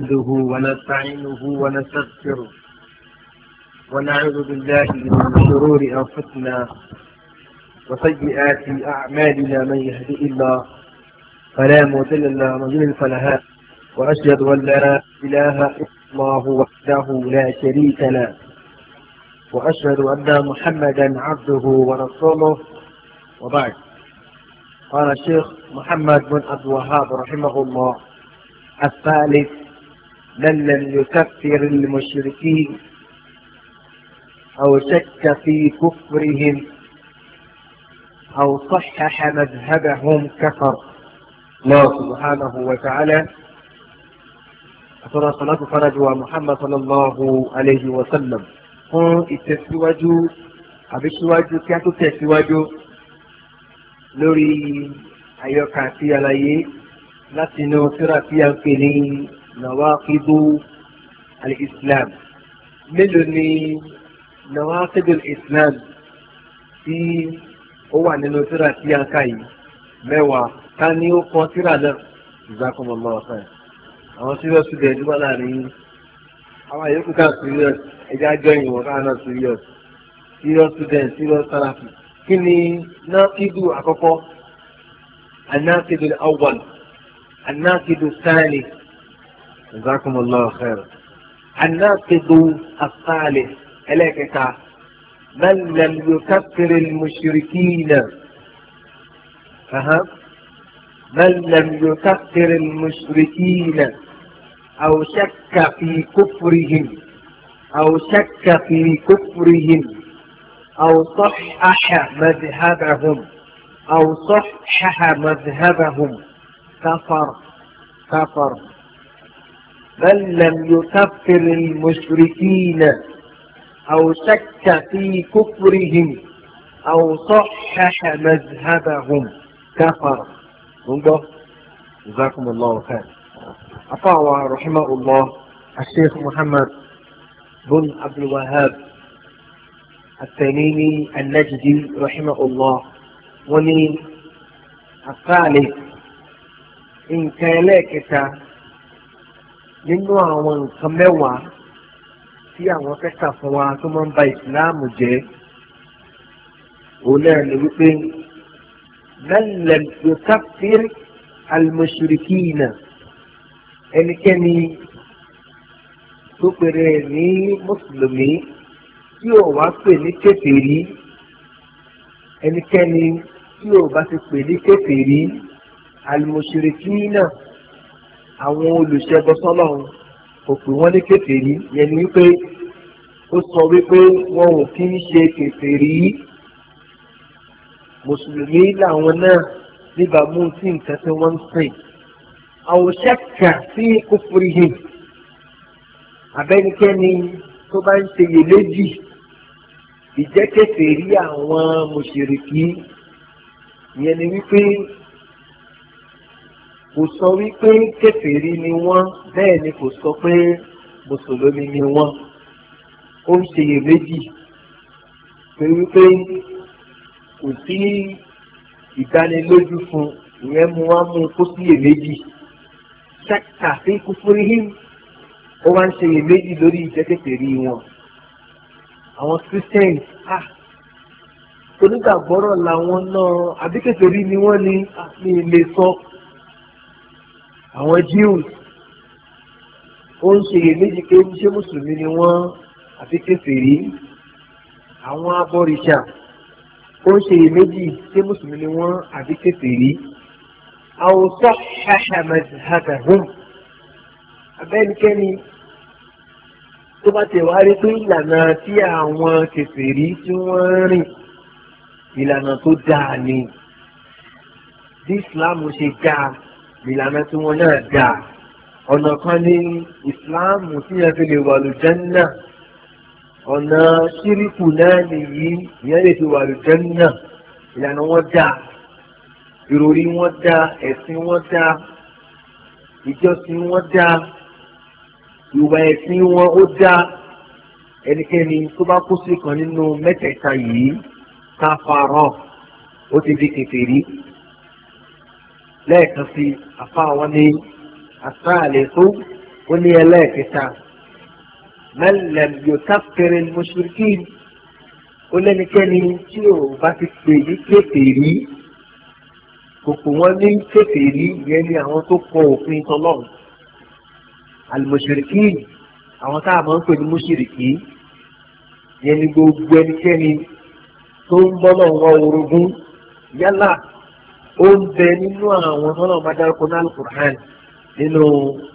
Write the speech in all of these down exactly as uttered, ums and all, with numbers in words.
نحمده ونستعينه ونستغفره ونعوذ بالله من شرور أنفسنا وسيئات أعمالنا. من يهدئ الله فلا مضل له ومن يضلل فلا هادي له. وأشهد أن لا إله إلا الله وحده لا شريك له وأشهد أن محمدا عبده ورسوله. وبعد، قال الشيخ محمد بن عبد الوهاب رحمه الله: الثالث من لم يكفر المشركين أو شك في كفرهم أو صحح مذهبهم كفر. الله سبحانه وتعالى أترى صلاة فرج ومحمد صلى الله عليه وسلم fún ìtẹ̀síwájú àbí síwájú kí a tó tẹ̀síwájú lórí àyọkà àti àlàyé láti inú tírà tí a ń pè ní Nawaqidu al-Islam. Mélòó ni Nawaqidu al-Islam tí ó wà nínú tírà tí a ń kà yìí? Mẹ́wàá. Ká ní ó kọ tírà náà? Jazakumullahu khairan. Àwọn serious student wà láàrin àwọn àyókù ká serious ẹjẹ́ àjọ ìwọ̀n ká náà serious serious student serious therapy. Kí ni nákìdù àkọ́kọ́? الناقد الأول. الناقد الثاني. جزاكم الله خيرا. الناقد الثالث إليك من لم يكفر المشركين أها من لم يكفر المشركين أو شك في كفرهم أو شك في كفرهم أو صحح مذهبهم أو صحح مذهبهم كفر كفر. من لم يكفر المشركين أو شك في كفرهم أو صحح مذهبهم كفر. انظر، جزاكم الله خير. أطاع رحمه الله الشيخ محمد بن عبد الوهاب التميمي النجدي رحمه الله وني الثالث إن كان لك nínú àwọn nǹkan mẹ́wàá tí àwọn kẹta fún wa tó máa ń ba ìsìláàmù jẹ́ òun náà ni wípé man lam yukaffir al-mushrikina, ẹnikẹ́ni tó pèrè ní mùsùlùmí tí ò wá pè ní kèfèrí, ẹnikẹ́ni tí ò bá ti pè ní kèfèrí, al-mushrikina àwọn olùṣẹbọ sọ́lọ́run kò pè wọ́n ní kèfèrí. yẹn ni wípé ó sọ wípé wọn ò kí ń ṣe kèfèrí, mùsùlùmí làwọn náà níbàámu sí nǹkan tí wọ́n ń sìn. aw shakka fi kufrihim, abẹ́nikẹ́ni tó bá ń ṣe iyèméjì ìjẹ́ kèfèrí àwọn mùṣìríkí, yẹn ni wípé kò sọ wípé kèfèrí ni wọ́n, bẹ́ẹ̀ ni kò sọ pé mùsùlùmí ni wọ́n. ó ń ṣe iyèméjì pé wípé kò sí ìdánilójú fún, ìyẹn mú wá mú kó sí iyèméjì. ṣáka fi kufurihim, ó wá ń ṣe iyèméjì lórí ìjẹ́ kèfèrí wọn. àwọn Christians ah onígbàgbọ́rọ̀ làwọn náà, àbí kèfèrí ni wọ́n ní àmì ilé sọ. àwọn Jews ó ń ṣe iyèméjì pé ṣé mùsùlùmí ni wọ́n àbí kèfèrí. àwọn abọ̀rìṣà ó ń ṣe iyèméjì ṣé mùsùlùmí ni wọ́n àbí kèfèrí. aw sahhaha madhhabahum, abẹ́nikẹ́ni tó bá tẹ̀ wá rí pé ìlànà tí àwọn kèfèrí tí wọ́n rìn ìlànà tó dáa ni, bí Islam ṣe dáa ìlànà tí wọ́n náà dáa. ọ̀nà kan ní ìsìláàmù tí yẹn fi lè wà lùjẹ́nnà, ọ̀nà ṣíríkù náà nìyí ìyẹn lè fi wà lùjẹ́nnà. ìlànà wọn dáa, ìròrí wọn dáa, ẹ̀sìn wọn dáa, ìjọsìn wọn dáa, ìwà ẹ̀sìn wọn ó dáa. ẹnikẹ́ni tó bá kó sí kan nínú mẹ́tẹ̀ẹ̀ta yìí káfárọ̀, ó ti di kèfèrí. lẹ́ẹ̀kan sí afá wọn ní الثالث ó ní ẹlẹ́ẹ̀kẹta man lam yukaffir al-mushrikin ó lẹ́nikẹ́ni tí ò bá ti pè ní kèfèrí kòkò wọn ní kèfèrí yẹn ni àwọn tó kọ òfin tọlọ́run al-mushrikin àwọn tá a máa ń pè ní mushriki yẹn ni gbogbo ẹnikẹ́ni tó ń bọ́ náà wọ orogún yálà ó ń bẹ nínú àwọn tọ́lọ̀ máa dárúkọ ní al-Qur'an nínú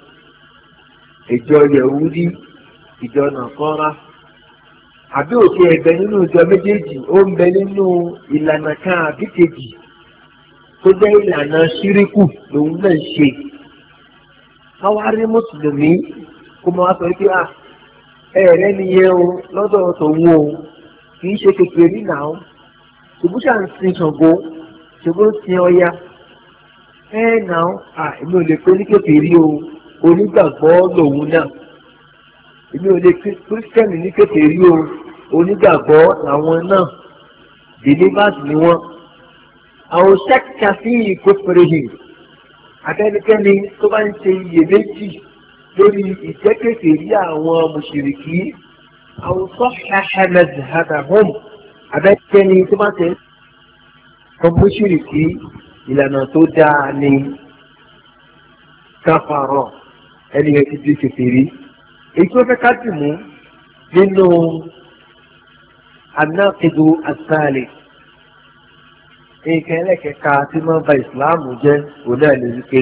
ìjọ Yahudi ìjọ Nasara àbí òkè ẹgbẹ́ nínú ìjọ méjèèjì ó ń bẹ nínú ìlànà kan àbí kejì tó jẹ́ ìlànà ṣíríkù lòun náà ń ṣe káwárí mùsùlùmí kó máa sọ pé à ẹ̀rẹ́ nìyẹn o lọ́dọ̀ tòun o kì í ṣe kékeré nínà ó ṣùgbọ́n ṣà ń sin Ṣàngó ṣùgbọ́n ń sin Ọya ẹ̀ náà à èmi ò lè pé ní kékeré o onígbàgbọ́ lòun náà èmi ò lè kírísítẹ́nì ní kékeré o onígbàgbọ́ làwọn náà believers ni wọ́n àwọn ṣẹ́kìkà sí ìkófèrèhìn àtẹnikẹ́ni tó bá ń ṣe iyèméjì lórí ìjẹ́kẹ̀kẹ̀rí àwọn mùṣìríkí àwọn sọ́ọ̀ṣà madhhabahum àtẹnikẹ́ni tó bá tẹ̀ ọ́ mùṣìríkí ìlànà tó dáa ní káfàrọ̀ ẹni yẹn ti di kèfèrí. èyí tó fẹ́ ká dì mú nínú anákìdù àtàlẹ̀ nǹkan ẹlẹ́kẹ̀ẹ́ka tí máa ń ba ìsìláàmù jẹ́ òun náà lè wípé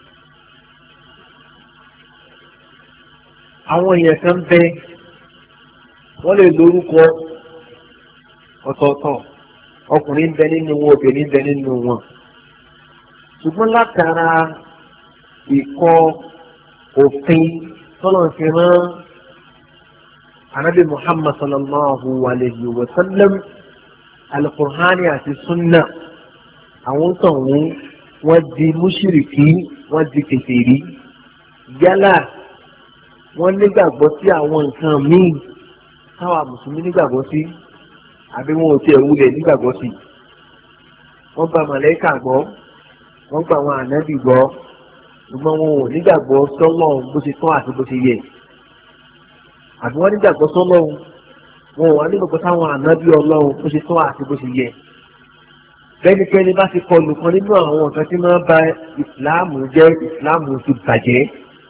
àwọn èèyàn kan bẹ wọ́n lè lórúkọ ọ̀tọ̀ọ̀tọ̀ ọkùnrin ń bẹ nínú wọn obìnrin ń bẹ nínú wọn ṣùgbọ́n látara ìkọ̀ òfin tọ́lọ̀ fi rán anabi Muhammad sallallahu alayhi wa sallam alukur'ani àti sunna àwọn tọ̀hún wọ́n di mùṣírìkí wọ́n di kèfèrí yálà wọ́n nígbàgbọ́ sí àwọn nǹkan míì táwa mùsùlùmí nígbàgbọ́ sí àbí wọn ò tiẹ̀ wulẹ̀ nígbàgbọ́ sí wọ́n gba màlẹ́kà gbọ́ wọ́n gba àwọn ànábì gbọ́ ṣùgbọ́n wọn ò nígbàgbọ́ sọ́lọ́run bó ṣe tán àti bó ṣe yẹ àbí wọ́n nígbàgbọ́ sọ́lọ́run wọn ò wá nígbàgbọ́ sáwọn ànábì ọlọ́run bó ṣe tán àti bó ṣe yẹ bẹ́nikẹ́ni bá ti kọlù kan nínú àwọn nǹkan tí máa ń ba ìsìláàmù jẹ́ ìsìláàmù ti bàjẹ́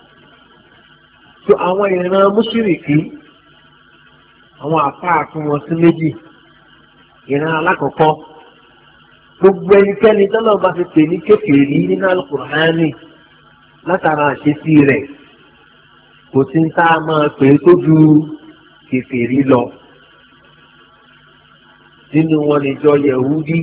tó àwọn ìran mùṣírìkí àwọn àfáà fún wọn sí méjì ìran alákọ̀ọ́kọ́ gbogbo ẹnikẹ́ni tọ́lọ́ bá ti pè ní kékeré nínú Al-Qur'ani látara àṣesí rẹ̀ kò sí ní tá a máa pè é tó ju kékeré lọ nínú wọn níjọ Yahudi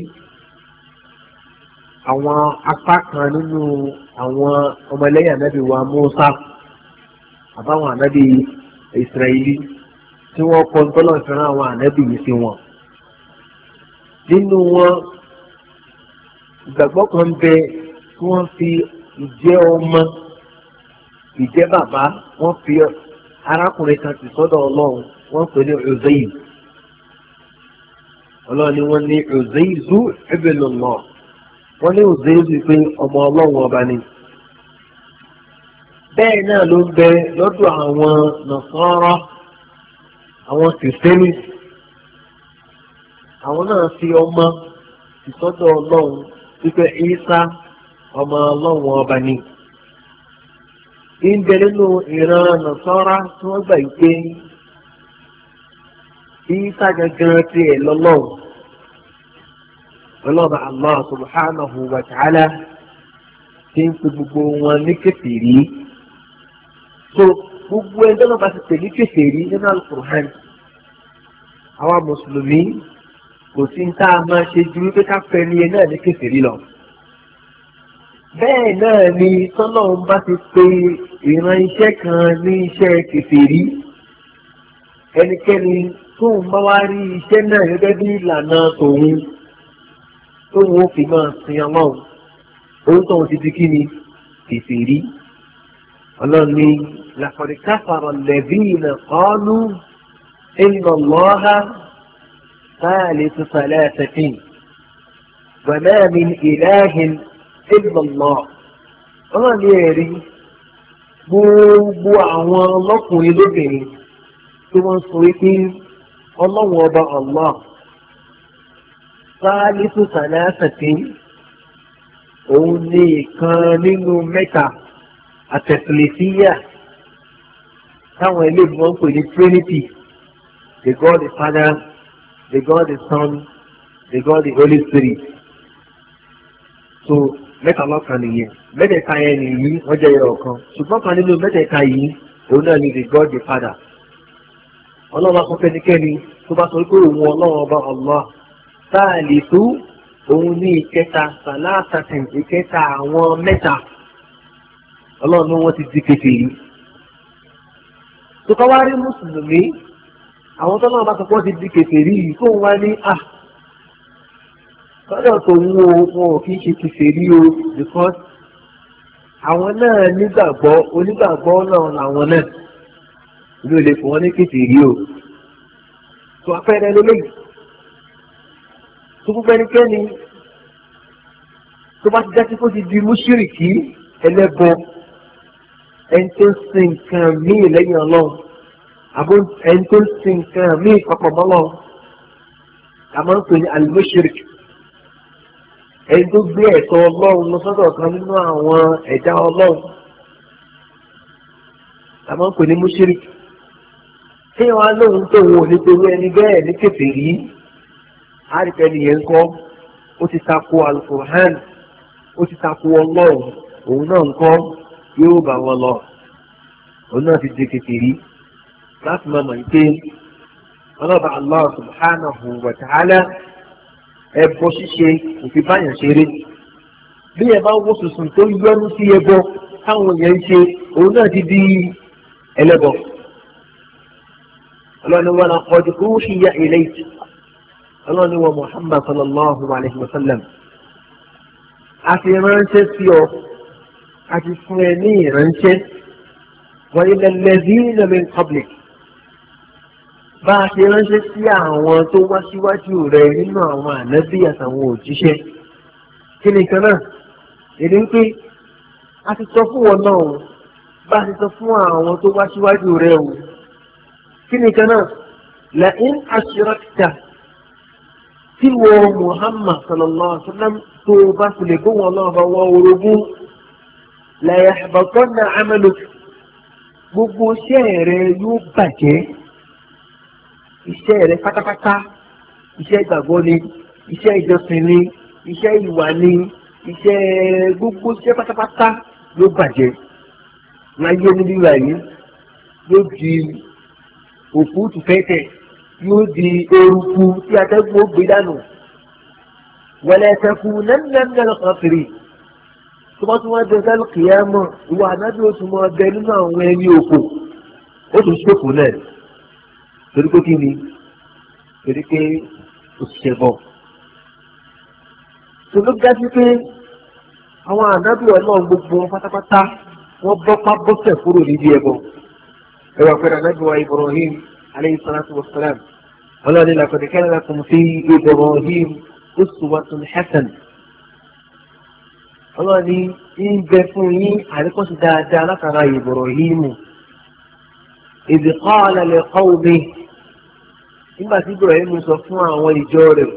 àwọn apá kan nínú àwọn ọmọlẹ́yìn ànábì wa Mùsá àbáwọn ànábì Ísírẹ́lì tí wọ́n kọ́ ńtọ́lọ́ ìfẹ́ràn àwọn ànábì yìí sí wọn. nínú wọn ìgbàgbọ́ kan bẹ tí wọ́n fi ìjẹ́ ọmọ ìjẹ́ bàbá wọ́n fi arákùnrin kan ti sọ́dọ̀ ọlọ́run wọ́n pè ní Uzayr ọlọ́run ni wọ́n ní Uzayru ibnullah wọ́n ní Uzayru pé ọmọ ọlọ́run ọba ni. bẹ́ẹ̀ náà ló ń bẹ lọ́dọ̀ àwọn Nasara àwọn kìrìsìtẹ́nì àwọn náà fi ọmọ ìsọ́dọ̀ ọlọ́run wípé Ìsá ọmọ ọlọ́run ọba ni. ń bẹ nínú ìran Nasara tí wọ́n gbà wípé Ìsá gangan tiẹ̀ lọ́lọ́run ọlọ́run Allah subhanahu wa ta'ala ti ń pe gbogbo wọn ní kèfèrí. so gbogbo ẹjọ́ náà bá ti pè ní kèfèrí nínú Al-Qur'an àwa mùsùlùmí kò sí ní tá a máa ṣe ju wípé ká fẹ́ ní ẹ náà ní kèfèrí lọ. bẹ́ẹ̀ náà ni tọ́lọ́run bá ti pe ìran iṣẹ́ kan ní iṣẹ́ kèfèrí ẹnikẹ́ni tóun bá wá rí iṣẹ́ náà gẹ́gẹ́ bí ìlànà tòun tóun ó fi máa sin ọlọ́run òun tóun ti di kí ni kèfèrí. ọlọ́run ní laqad kafara alladhina qalu inna Allaha thalithu thalathatin wa ma min ilahin illa Allah. ọlọ́run ní ẹ̀rí gbogbo àwọn ọlọ́kùnrin lóbìnrin tí wọ́n sọ wípé ọlọ́run ọba Allah sáálísù sàlẹ́sàtì òun ní ìkan nínú mẹ́ta àtẹ̀sílẹ̀síyà táwọn eléyìí wọ́n ń pè ní Trinity, the God the Father, the God the Son, the God the Holy Spirit. So mẹ́ta lọ́kàn nìyẹn, mẹ́tẹ̀ẹ̀ta yẹn nìyí wọ́n jẹ́ ẹyọ kan, ṣùgbọ́n kan nínú mẹ́tẹ̀ẹ̀ta yìí òun náà ni the God the Father. Ọlọ́run akọ́kọ́ ẹnikẹ́ni tó bá sọ pé òun ọlọ́run ọba Allah sáàlìsù òun ní ìkẹta sàlásàtìn ìkẹta àwọn mẹ́ta ọlọ́run ní wọ́n ti di kèfèrí. tó ká wá rí mùsùlùmí àwọn tó náà bá sọ pé wọ́n ti di kèfèrí yìí tó ń wá ní à lọ́dọ̀ tó ń wo wọn ò kí ń ṣe kèfèrí o because àwọn náà nígbàgbọ́ onígbàgbọ́ náà làwọn náà ìlú ilé fún wọn ní kèfèrí o. tó apẹ́rẹ́ lélẹ́yìí tó gbogbo ẹnikẹ́ni tó bá ti dájú kó ti di mùṣírìkí ẹlẹ́bọ ẹni tó ń sin nǹkan míì lẹ́yìn ọlọ́run àbó ẹni tó ń sin nǹkan míì papọ̀ mọ́ ọlọ́run a máa ń pè ní al-mushrik ẹni tó gbé ẹ̀tọ́ ọlọ́run lọ sọ́dọ̀ kan nínú àwọn ẹ̀dá ọlọ́run a máa ń pè ní mushrik tí wọ́n á lóhun tó wọn ò ní torí ẹni bẹ́ẹ̀ ní kèfèrí àríkẹ́ni yẹn ń kọ́ ó ti tako al-Qur'an ó ti tako ọlọ́run òun náà ń kọ́ yóò bá wọn lọ òun náà ti di kèfèrí láti máa mọ̀ pé ọlọ́ba Allah subhanahu wa ta'ala ẹbọ ṣíṣe òfin báyàn ṣeré bí ẹ bá wó sùsùn tó yọnu sí ẹbọ táwọn yẹn ń ṣe òun náà ti di ẹlẹ́bọ. ọlọ́ni wọn náà qad uhiya ilayka ọlọ́ni wọn Muhammad sallallahu alayhi wa sallam a ti ránṣẹ́ sí ọ a ti fún ẹ ní ìránṣẹ́ wa ila alladhina min qablik bá a ṣe ránṣẹ́ sí àwọn tó wá síwájú rẹ̀ nínú àwọn ànábì àtàwọn òjíṣẹ́ kí ni kan náà èdè ń pé a ti sọ fún wọn náà bá a ti sọ fún àwọn tó wá síwájú rẹ̀ o kí ni kan náà la in ashrakta tí wọ́n Muhammad sallallahu alaihi wa sallam tó bá fi lè gbóhùn ọlọ́run bá wọ́n orogún la yahbatanna amaluk gbogbo iṣẹ́ rẹ̀ yóò bàjẹ́ iṣẹ́ rẹ̀ pátápátá iṣẹ́ ìgbàgbọ́ ni iṣẹ́ ìjọsìn ni iṣẹ́ ìwà ni iṣẹ́ gbogbo iṣẹ́ pátápátá ló bàjẹ́ láyé níbí wáyé yóò di òkú tùfẹ́tẹ̀ yóò di eruku tí atẹ́gùn ó gbé dànù wala takunanna minal khasirin tó bá tún wá dé sálù kìyàmọ̀ ìwà ànábì ó tún mọ ọbẹ̀ nínú àwọn ẹni òkò ó tún ṣòfò náà torí pé kí ni torí pé òṣìṣẹ́ bọ̀. tó ló dájú pé àwọn ànábì ọlọ́run gbogbo wọn pátápátá wọ́n bọ́pá bọ́sẹ̀ kúrò níbi ẹbọ. ẹ wà pẹ̀lú ànábì wa Ibrahim aleyhi salatu wa salam ọlọ́run ní laqad kana lakum fi Ibrahim uswatun hasan. ọlọ́run ní ń bẹ fún yín àríkọ́sí dáadáa látara Ibrahim idh qala li qawmihi nígbà tí Ibrahim sọ fún àwọn ìjọ rẹ̀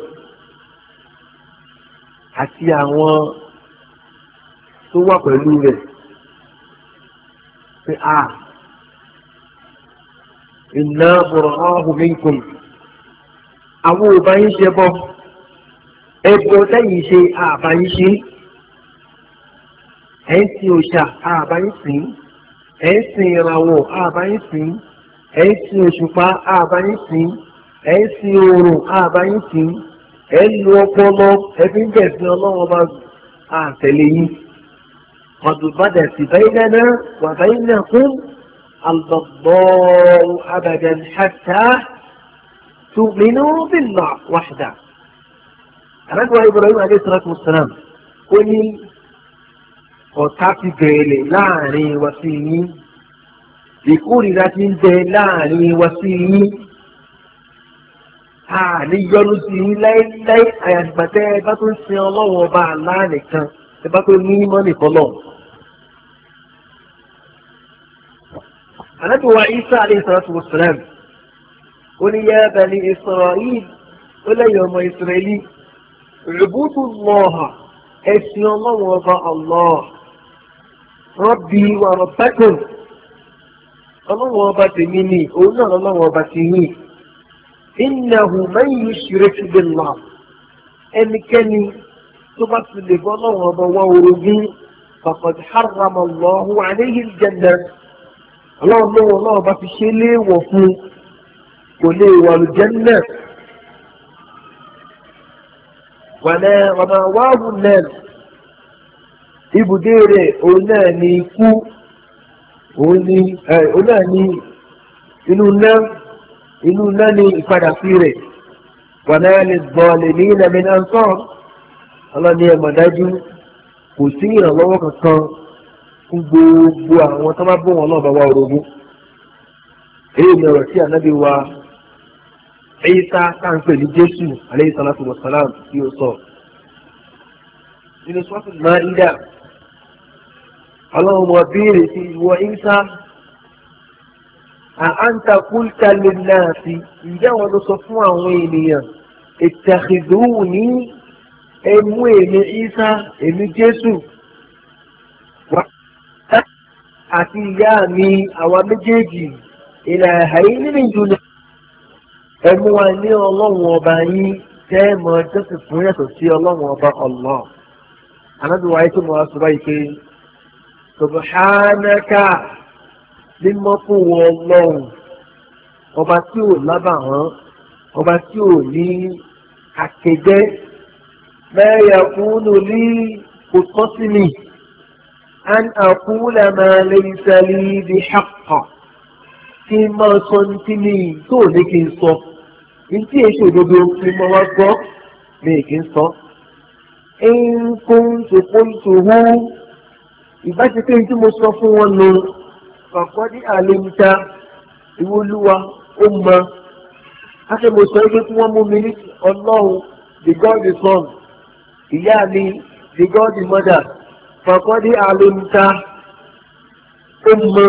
àti àwọn tó wà pẹ̀lú rẹ̀ pé a inna bura'u minkum àwọn ò bá yín ṣe bọ́ ẹbọ lẹ́yìn ṣe àbá yín ṣe ẹ̀ ń sin òòṣà àbá yín sìn ẹ̀ ń sin ìràwọ̀ àbá yín sìn ẹ̀ ń sin òṣùpá àbá yín sìn ẹ̀ ń sin oòrùn àbáyín sí ẹ̀ ń lo ọpọlọ ẹbí ń bẹ̀sìn ọlọ́run ọba àtẹ̀lé yín ọ̀dùnbàdà sí baynana wa baynakum al-baghda'u abadan hatta tu'minu billahi wahda. àrẹ́gbẹ̀wá Ibrahim alayhi salatu wassalam ó ní ọ̀tá ti bẹ̀rẹ̀ láàrin wa sí yín ìkórìíra ti ń bẹ láàrin wa sí yín. a ní yọnu sí i láéláé àyàgbà tẹ ẹ bá tó ń sin ọlọ́wọ́ ọba àlá nìkan ẹ bá tó ní mọ́ nìkan lọ. Ànábì wa Isa alayhi salatu wa salam ó ní ya bani Isra'il ó lẹ́yìn ọmọ Israẹli u'budu Allaha ẹ̀sìn ọlọ́run ọba Allah Rabbi wa rabbakum ọlọ́run ọba tèmi ni òun náà ọlọ́run ọba ti yín innahu man yushrik billah ẹnikẹ́ni tó bá ti lè bọ́ ọlọ́run ọba wá orogún faqad harrama Allahu alayhi al-jannah ọlọ́run lọ́wọ́ ọlọ́run ọba ti ṣe léèwọ̀ fún kò lè wà al-jannah wàlẹ́ ọ̀nà wàhù náà ibùdó rẹ̀ òun náà ní ikú òun náà ní inú náà inú náà ní ìpadà sí rẹ̀ wàlẹ́ lè gbọ́ọ̀lẹ̀ ní ilẹ̀ mi náà sọ̀rọ̀ ọlọ́ni ẹ̀mọ̀ dájú kò sí ìrànlọ́wọ́ kankan fún gbogbo àwọn tó bá bọ́ wọn náà bá wá orogún èyí ni ọ̀rọ̀ tí ànábì wa Ìsá táǹpẹ̀ ní Jésù alayhi salatu wa salam tí ó sọ. Nínú Suratul Ma'idah, ọlọ́run mọ̀ béèrè sí ìwọ Ìsá, a anta qulta lin-nasi, ǹjẹ́ wọn ló sọ fún àwọn ènìyàn, ittakhiduni ẹmú èmi Ìsá, èmi Jésù, àti ìyá mi àwa méjèèjì ilahayni min duni ẹmú wa ní ọlọ́run ọba yín tẹ́ ẹ mọ jọ́sìn fún yàtọ̀ sí ọlọ́run ọba Allah. Ànábì wa ayé tó mọ aṣọ báyìí pé subhanaka mímọ́ fún wọn ọlọ́run ọba tí ò lábàwọ́n ọba tí ò ní akẹgbẹ́ ma yakunu li kò tọ́ sí mi an aqula ma laysa li bihaqq kí n máa sọ ní kí ni tó ní kí n sọ ní tí èso òdodo ni mo wá gbọ́ ní kí n sọ. in kuntu qultuhu ìbáṣepé tí mo sọ fún wọn nù faqad alimta ìwọlúwa ó mọ àti mo sọ pé kí wọ́n mú mi ní ọlọ́run the God the son ìyá mi the God the mother faqad alimta ó mọ.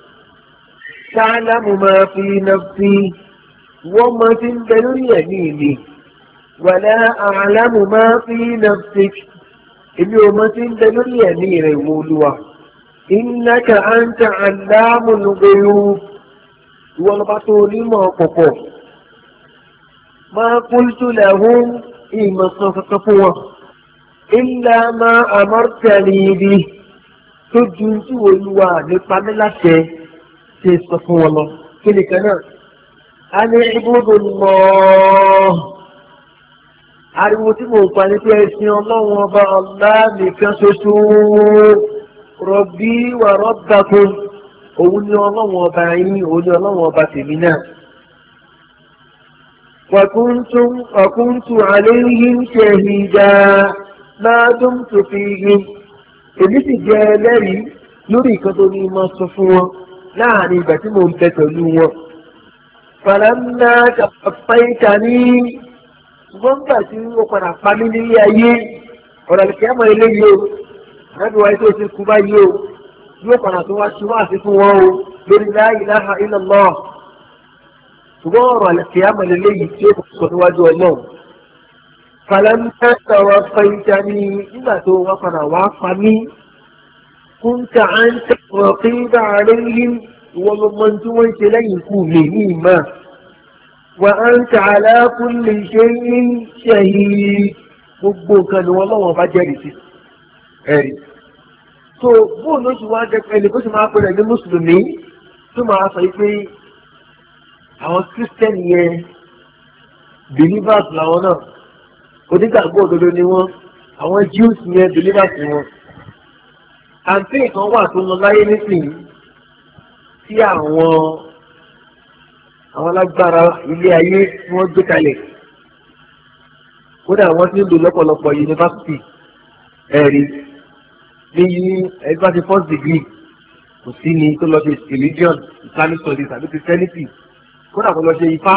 تعلم ما في نفسي وما في اليمين ولا أعلم ما في نفسك اليوم في اليمين يقولوا إنك أنت علام الغيوب والبطول ما قفوا ما قلت لهم إما صفقفوا إلا ما أمرتني به تجنت والوا نقام لك ṣe sọ fún wọn lọ kí ni kan náà a ní ibùdó lọ ariwo tí mo pa ní pé ẹ̀sìn ọlọ́run ọba ọ̀la nìkan ṣoṣo rọ̀bí wà rabbakum òun ni ọlọ́run ọba yín òun ni ọlọ́run ọba tèmi náà. wa kuntu alayhim shahida ma dumtu fihim èmi sì jẹ́ ẹlẹ́rìí lórí ìkan tó ní máa sọ fún wọn láàrin ìgbà tí mo ń bẹ pẹ̀lú wọn. Falamma tawaffaytani ṣùgbọ́n nígbà tí ó padà pa mí nílé ayé ọ̀rọ̀ àlùkẹ́ àmọ́ eléyìí o àbí wáyé tó ṣe kú báyìí o yóò padà tó wá ṣe wá sí fún wọn o lórí la ilaha illallah ṣùgbọ́n ọ̀rọ̀ àlùkẹ́ àmọ́ eléyìí tí ó sọ níwájú ọlọ́run. Falamma tawaffaytani nígbà tó wá padà wá pa mí. كنت أنت رقيب عليهم ومن توانت لين كومي ما وأنت على كل شيء شهيد gbogbo nǹkan ni wọn lọ́wọ́ bá jẹ́rìí sí ẹ̀rí. so bóun ló ṣe wá jẹ́ pé ẹnì kó sì máa pèrè ní mùsùlùmí tó máa sọ pé àwọn christian yẹn believers làwọn náà onígbàgbọ́ òdodo ni wọ́n àwọn jews yẹn believers ni wọ́n. àǹtí kan wà tó lọ láyé nísìnyí tí àwọn àwọn alágbára ilé ayé tí wọ́n gbé kalẹ̀ kódà wọ́n ti ń lò lọ́pọ̀lọpọ̀ yunifásitì ẹ̀rí ní ẹgbẹ́ ti first degree kò sí ni tó lọ ṣe religion islamic studies àbí christianity kódà kò lọ ṣe ifá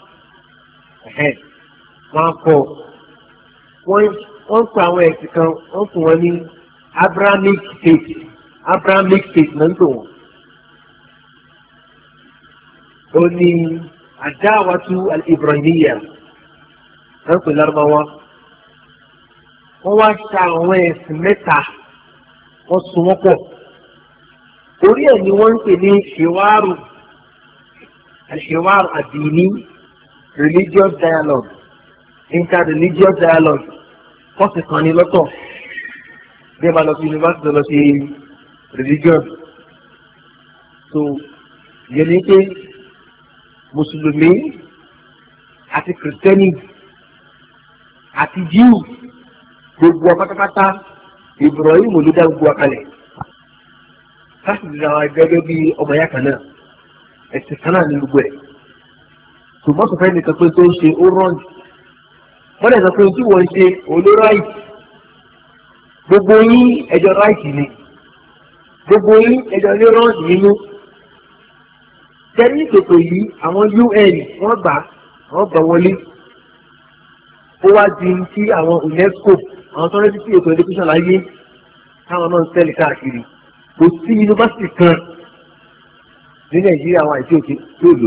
wọ́n á kọ́ wọ́n ń pa àwọn ẹ̀sìn kan wọ́n fún wọn ní abrahamic faith abrahamic faith náà ń tò wọ́n ó ní àdáwàtú al-Ibrahimiyya wọ́n pè lárúbáwá wọ́n wá ṣa àwọn ẹ̀sìn mẹ́ta wọ́n so wọ́n pọ̀ orí ẹ̀ ni wọ́n ń pè ní ṣèwárù al-ṣèwárù ad-dini religious dialogue interreligious dialogue kọ́ọ̀sì kan ní lọ́tọ̀ bí ẹ bá lọ sí yunifásitì lọ sí religion so yẹn ni pé mùsùlùmí àti kìrìsìtẹ́nì àti jíù gbogbo pátápátá Ibrahim ló dá gbogbo akalẹ̀ láti di àwọn gẹ́gẹ́ bí ọmọ ìyá kan náà ẹ̀sìn kan náà ní gbogbo ẹ̀ ṣùgbọ́n sọ fẹ́ nìkan pé tó ń ṣe ó rọ́ọ̀nù wọ́n lè sọ pé tí wọ́n ń ṣe olóráìtì gbogbo yín ẹjọ́ ráìtì ni gbogbo yín ẹjọ́ ní rọ́ọ̀nù nínú tẹ́lí ìpètò yìí àwọn U N wọ́n gbà wọ́n gbà wọlé ó wá di ti àwọn UNESCO àwọn tó ń rẹ́sí sí ètò education láyé táwọn náà ń tẹ̀lé káàkiri kò sí yunifásitì kan ní Nàìjíríà àwọn àìsí òkè tó lò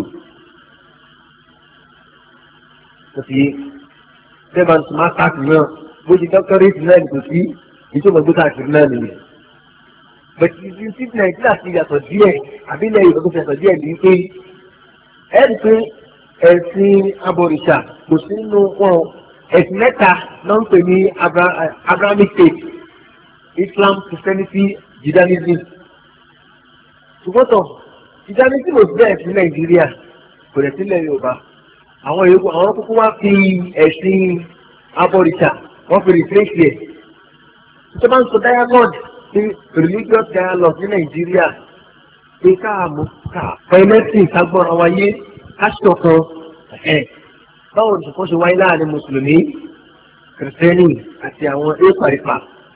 kò sí seven masters náà bó ti doctorate náà kò sí ìṣòwò gbé káàkiri náà nìyẹn bẹ̀tì tí Nàìjíríà ti yàtọ̀ díẹ̀ àbílẹ̀ Yorùbá tó fi yàtọ̀ díẹ̀ ní pé ẹ̀rí pé ẹ̀sìn abọ̀rìṣà kò sí nínú wọn ẹ̀sìn mẹ́ta náà ń pè ní Abrahamic faith Islam Christianity Judaism ṣùgbọ́n tán Judaism ò sí bẹ́ẹ̀ sí Nàìjíríà kò dẹ̀ sílẹ̀ Yorùbá àwọn yòókù àwọn kúkú wá fi ẹ̀sìn abọ̀rìṣà wọ́n fi replace ẹ̀ tó bá ń sọ dialogue ní religious dialogue ní Nàìjíríà pé káàmù ká pẹ̀lẹ́sì kágbọ́n àwọn ayé káṣọ̀kan ẹ̀ báwo ni ṣùkọ́ ṣe wáyé láàrin mùsùlùmí kìrìsìtẹ́nì àti àwọn èèpàrípà.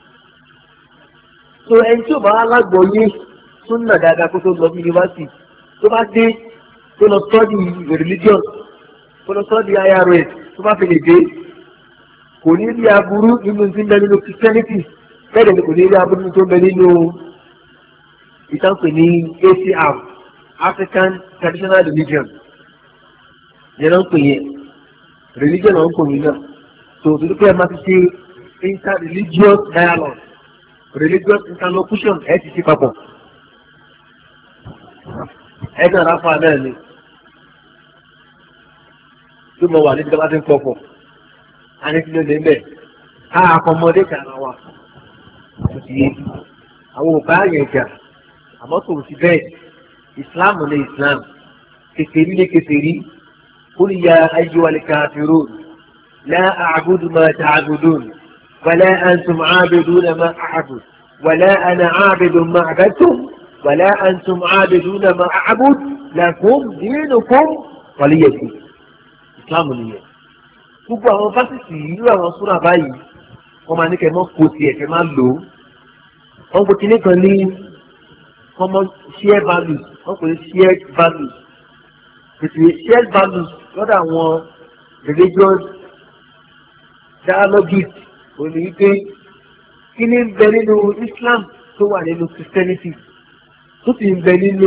so ẹni tí ò bá alágbọ̀ọ́yé súnà dáadáa kó tó lọ bí yunifásitì tó bá dé tó lọ study religion tó lọ study I R S tó bá fi lè dé kò ní rí aburú nínú tí ń bẹ nínú Christianity bẹ́ẹ̀ ni kò ní rí aburú tó ń bẹ nínú ìtànkù ní A C R African Traditional Religion yẹn náà ń pè yẹn religion náà ń pè yẹn náà so tó dúpẹ́ ẹ máa ti ṣe interreligious dialogue religious interlocution ẹ ti ṣe papọ̀ ẹ kàn ráfà náà ni tó mọ wà níbi tí wọ́n ti ń pọ̀ pọ̀ a ní kí ló lè ń bẹ̀ á àkọmọdé kan ara wa kò sí yé àwọn òbá yẹn jà àmọ́ kò sí bẹ́ẹ̀ Islam ní Islam kèfèrí ní kèfèrí qul ya ayyuhal kafirun la a'budu ma ta'budun wala antum 'abiduna ma a'budu wala ana 'abidun ma 'abadtum wala antum 'abiduna ma a'budu lakum dinukum waliya din Islam nìyẹn gbogbo àwọn fásitì ìlú àwọn súnà báyìí wọ́n máa ní kẹ́ mọ́ kó tiẹ̀ kẹ́ máa lò ó wọ́n kò kíní kan ní common share values wọ́n kò ní shared values ètò shared values lọ́dọ̀ àwọn religious dialogists ò ní wípé kí ni ń bẹ nínú Islam tó wà nínú Christianity tó sì ń bẹ nínú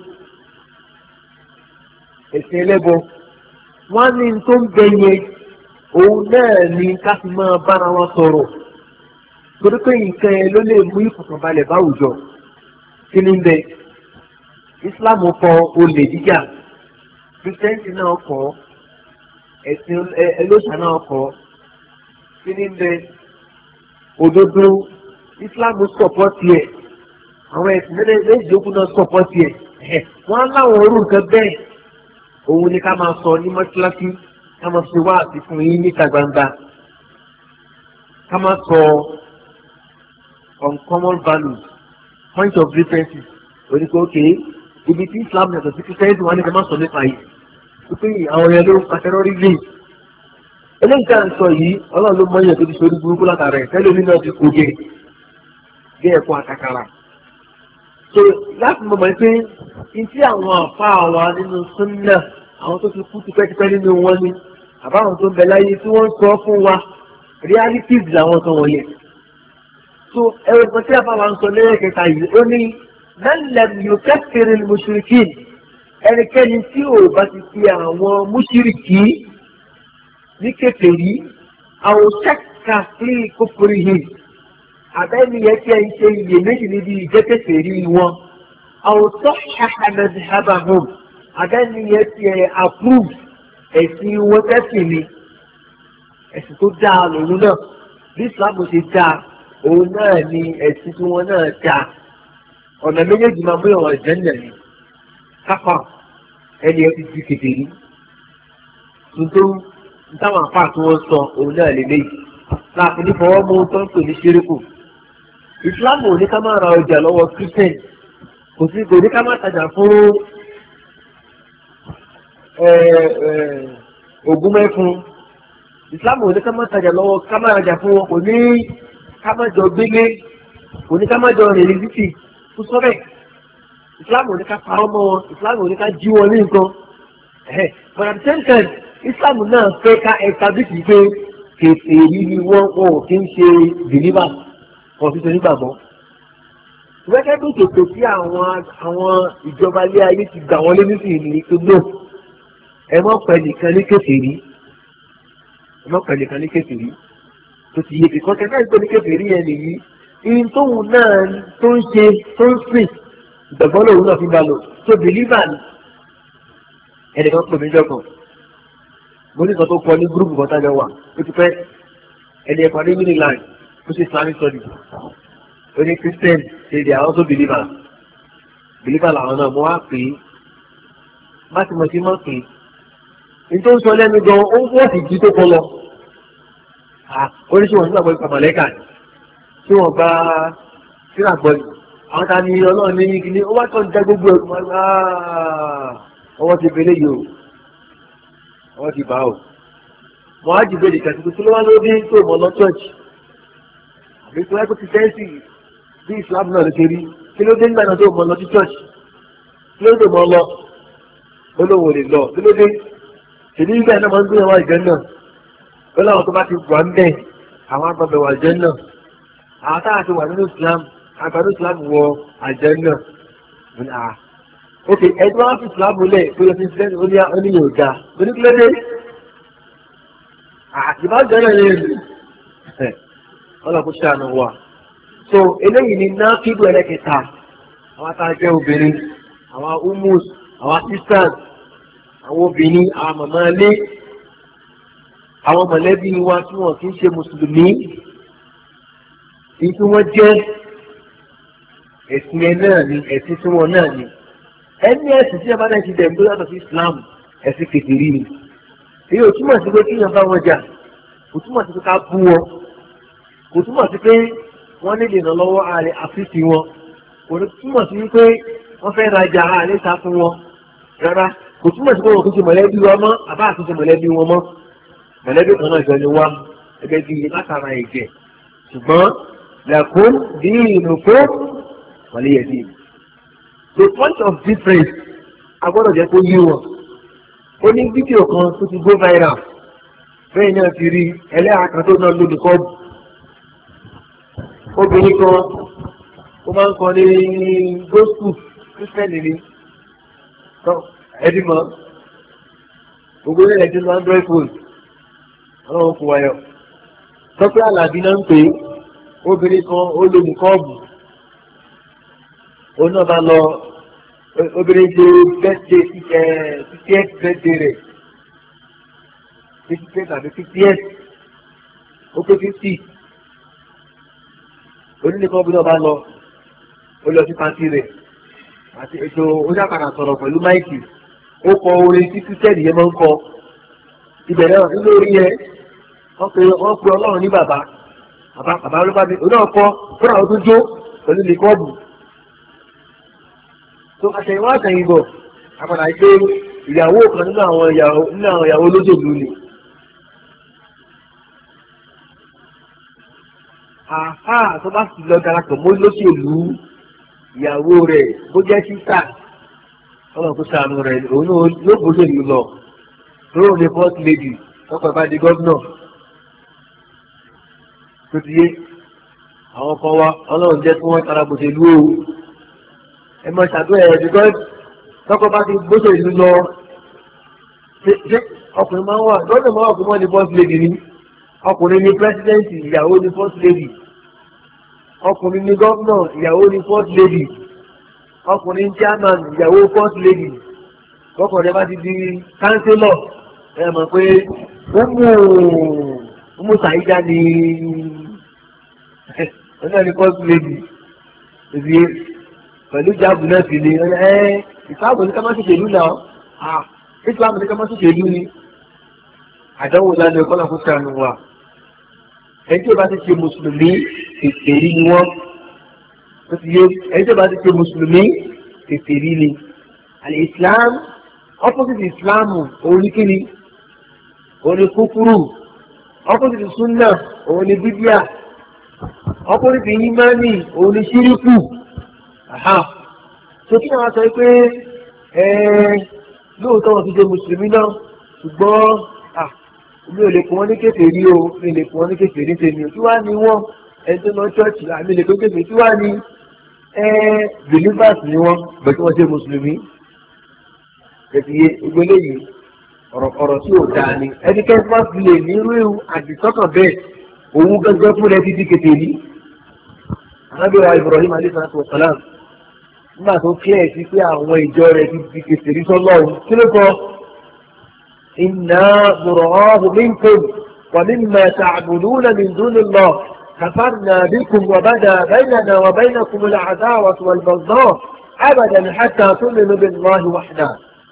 ẹ̀sìn ẹlẹ́bọ wọ́n ní tó ń bẹ yẹn òun náà ni ká fi máa bára wọn sọ̀rọ̀ torí pé nǹkan ẹ ló lè mú ìfọ̀kànbalẹ̀ báwùjọ kí ni ń bẹ Islam kọ olè jíjà Christianity náà kọ ẹ̀sìn ẹlòṣà náà kọ kí ni ń bẹ òdodo Islam sọpọ́tì ẹ̀ àwọn ẹ̀sìn méjì yòókù náà sọpọ́tì ẹ̀ wọ́n á láwọn orú nǹkan bẹ́ẹ̀ òun ni ká máa sọ ní mọ́ṣáláṣí ká máa ṣe wáàsí fún yín níta gbangba ká máa sọ uncommon values point of differences oníkó òkè ibi tí Islam yàtọ̀ sí Christianity wọn ni ká máa sọ nípa yìí wípé àwọn yẹn ló ń pa terrorism eléyìí tá à ń sọ yìí Ọlọ́run ló mọ ìyẹn tó ti sori burúkú látara ẹ̀ tẹ́lẹ̀ nínú ọdún kò jẹ bí ẹ̀kọ́ àtàkàrà so láti mọ̀ mọ́ pé ntí àwọn àfa àwa nínú súnnà àwọn tó ti kú tipẹ́tipẹ́ nínú wọn ni àbáwọn tó ń bẹ láyé tí wọ́n ń sọ fún wa realities làwọn kan wọ̀nyẹn. so ẹ̀rọ kan tí a bá wa ń sọ lẹ́yìn kẹta yìí ó ní man lam yukaffir al-mushrikin ẹnikẹ́ni tí ò bá ti fi àwọn mùṣírìkí ní kèfèrí àwọn ṣẹ́ka sí kókòrò yìí àbẹ́ni yẹn tí ẹ ń ṣe iyèméjì níbi ìjẹ́ kèfèrí wọn àwọn tó ṣàkànnà habahum àbẹ́ni yẹn tí ẹ approve ẹ̀sìn wọn tẹ́sìn ni ẹ̀sìn tó dáa lòun náà bí Islam ṣe dáa òun náà ni ẹ̀sìn tí wọn náà dáa ọ̀nà méjèèjì máa mú ìwọ̀n ìjẹ́nà ni kápá ẹni ẹ ti di kèfèrí tuntun táwọn àpá tí wọ́n sọ òun náà lélẹ́yìí láàfin ní fọwọ́ mú tó ń pè ní ṣíríkù. Ìsìláàmù ò ní ká máa ra ọjà lọ́wọ́ Christian kò sí kò ní ká máa tajà fún ògùn mẹ́fun. Ìsìláàmù ò ní ká máa tajà lọ́wọ́ ká máa rajà fún wọn kò ní ká máa jọ gbélé kò ní ká máa jọ rìn títì kó sọ bẹ́ẹ̀. Ìsìláàmù ò ní ká parọ́ mọ́ wọn Ìsìláàmù ò ní ká jí wọn ní nǹkan. But at the same time Ìsìláàmù náà fẹ́ ká establish pé kèfèrí ni wọ́n wọn ò kí ń ṣe believers wọn fi ṣe nígbàgbọ́. Gẹ́gẹ́ bí kètò tí àwọn àwọn ìjọba ilé ayé ti gbà wọlé nísìnyí ní pé no ẹ mọ̀ pẹ̀ nìkan ní kèfèrí ẹ mọ̀ pẹ̀ nìkan ní kèfèrí tó ti yé kíkọ́ kẹ́kẹ́ ìgbẹ́ ní kèfèrí yẹn nìyí ihun tóun náà tó ń ṣe tó ń sìn ìgbàgbọ́ lòun náà fi bá lò tó believer ni ẹnìkan pè mí jọkàn mo ní nǹkan tó kọ ní gúrúùpù kan tájọ wà ó ti pẹ́ ẹni ẹ̀kọ́ ní Unilag ó ṣe Islamic study ó ní Christian ṣe they are also believers believer làwọn náà mo wá pè é má ti mọ̀ sí mọ́ pé ní tó ń sọ lẹ́nu gan ó wọ́n sì jí tó kọ lọ oríṣiríṣi wọn nígbàgbọ́ ìpamọ́ mọ̀lẹ́kà tí wọ́n bá síra gbọ́ ni àwọn ta ni Ọlọ́run ní kíní ó wá tó ń dá gbogbo ẹ̀kú ọwọ́ ti bẹ̀rẹ̀ yìí o wọ́n ti bá o. Wọ́n á jìbẹ́ lè kàtìkù tí wọ́n ló dé tó mọ̀ lọ chọ́ọ̀chì. Àbí tí wọ́n kó ti sẹ́ǹsì bí Islam náà ló ṣe rí. Kí ló dé nígbà náà tó mọ̀ lọ sí chọ́ọ̀chì? Kí ló dé mọ̀ lọ? Ó lóun ò lè lọ. Kí ló dé? Ṣèlú ìgbà náà máa ń gbé wọn àjẹ́ náà. Ó láwọn tó bá ti wà ń bẹ̀ àwọn agbábẹ̀ wà àjẹ́ náà. Àwọn táwọn ti wà nínú Islam àgbàdo Islam wọ àjẹ́ náà. Ok, ẹni wọ́n fi Islam lẹ̀ pé o ti ṣe ó ní ó ní yóò dáa. Mo ní kí ló dé? Àtìbá jẹ́ náà yẹn lè. Ọlọ́kùn ṣàánú wa. So eléyìí ni náà kíbu ẹlẹ́kẹta. Àwọn tá a jẹ́ obìnrin, àwọn umus, àwọn sisters, àwọn obìnrin, àwọn màmá ilé, àwọn mọ̀lẹ́bí wa tí wọ́n kì í ṣe mùsùlùmí. Èyí tí wọ́n jẹ́ ẹ̀sìn ẹ̀ náà ni ẹ̀sìn tí wọ́n náà ni. Ẹni ẹ̀sìn tí ẹ bá náà ti dẹ̀ ń gbé yàtọ̀ sí Islam ẹ̀sìn kèfèrí ni. Èyí ò túmọ̀ sí pé kí èèyàn bá wọn jà, kò túmọ̀ sí pé ká bú wọn, kò túmọ̀ sí pé wọ́n nílò ìrànlọ́wọ́ ààrẹ àfíìsì wọn, kò túmọ̀ sí pé wọ́n fẹ́ rajà ààrẹ ta fún wọn rárá, kò túmọ̀ sí pé wọn kò ṣe mọ̀lẹ́bí wọn mọ́, àbá àtúnṣe mọ̀lẹ́bí wọn mọ́. Mọ̀lẹ́bí kan náà jọ ni wá ẹgbẹ́ bíi látara ẹ̀jẹ̀. Ṣùgbọ́n lakum dinukum waliya din. The point of difference agbọ́dọ̀ jẹ́ kó yé wọn. Ó ní fídíò kan tó ti go viral bẹ́ẹ̀ náà ti rí ẹlẹ́yà kan tó náà lórí kọ́ọ̀bù. Obìnrin kan ó máa ń kọ ní gospel Christian ni ẹbí mọ́ gbogbo ilẹ̀ tí wọ́n android phone ọlọ́run kò wáyọ̀. Tọ́pẹ́ Àlàbí náà ń pè é obìnrin kan ó lórí kọ́ọ̀bù. Òun náà bá lọ obìnrin ṣe bẹ́ẹ̀dẹ̀ fifty eight bẹ́ẹ̀dẹ̀ rẹ̀ fifty eight àbí fifty eight ó pé fifty onílẹ̀kọ́ obìnrin náà bá lọ ó lọ sí pàǹtí rẹ̀ àti ètò oníàkàrà sọ̀rọ̀ pẹ̀lú máìkì ó kọ orin tí kírísítẹ́nì yẹn máa ń kọ ìbẹ̀rẹ̀ náà nínú orí yẹn wọ́n pe wọ́n pe Ọlọ́run ní bàbá bàbá bàbá ló bá mi òun náà kọ fúnra ó tún jó pẹ̀lú lẹ́kọ́ọ̀bù. tó àtẹ̀yìnwá àtẹ̀yìnbọ̀ àpàdà pé ìyàwó kan nínú àwọn ìyàwó nínú àwọn ìyàwó olóṣèlú ni. àhá tó bá sì lọ darapọ̀ mọ́ olóṣèlú ìyàwó rẹ̀ bó jẹ́ sísà ọlọ́run kó ṣàánú rẹ̀ òun ló gbóṣèlú lọ lóòrùn ní first lady ọkọ̀ ìbá di gọ́vnà tó ti yé àwọn kan wá ọlọ́run jẹ́ kí wọ́n tara gbòṣèlú o. Ẹ mọ ṣàdúrà ẹ̀ because tọkọ bá ti gbóṣè ìlú lọ ṣe ọkùnrin máa ń wà lọ́dọ̀ máa wà fún wọn ní first lady ni ọkùnrin ní president ìyàwó ní first lady ọkùnrin ní governor ìyàwó ní first lady ọkùnrin chairman ìyàwó first lady lọ́kọ̀ọ́dẹ́ bá ti di councillor ẹ mọ̀ pé ó mú ó mú sàíjà ní ọ̀nà ní first lady ìdí pẹ̀lú jáàbù náà sì ni ẹ ìsáàbù ní ká má ṣèṣe ìlú náà à ìsìláàmù ní ká má ṣèṣe ìlú ni àdánwò lánàá ẹ̀kọ́ náà kó sànù wà ẹni tí ó bá ti ṣe mùsùlùmí kèfèrí ni wọ́n ó ti yé ẹni tí ó bá ti ṣe mùsùlùmí kèfèrí ni àlè islam opposite islam òun ni kíni òun ni kúkúrú opposite sunna òun ni bíbíà opposite yimani òun ni ṣíríkù so kí ni wọ́n sọ pé lóòótọ́ wọn ti ṣe mùsùlùmí náà ṣùgbọ́n mi ò lè pọ̀ wọ́n ní kèfèrí o mi ò lè pọ̀ wọ́n ní kèfèrí tèmi o tí wàá ní wọ́n ẹni tó lọ ṣọ́ọ̀ṣì àmì lè pé kèfèrí tí wàá ní believers ni wọ́n bẹ̀rẹ̀ tí wọ́n ṣe mùsùlùmí ẹ̀fìyẹ ìgbélé yìí ọ̀rọ̀ tí ò dáa ni ẹnikẹ́ni bá fi lè nírú àdìsọ́kàn bẹ́ẹ̀ òun gángan fún ẹ ti di kèfèrí. Ànábì wa Ibrahim alayhi salatu wa salam nígbà tó kílẹ̀ sí pé àwọn ìjọ rẹ̀ ti di kèfèrí sọ́lọ́run kí ló sọ? إنا براء منكم ومما تعبدون من دون الله كفرنا بكم وبدا بيننا وبينكم العداوة والبغضاء أبدا حتى تؤمنوا بالله وحده.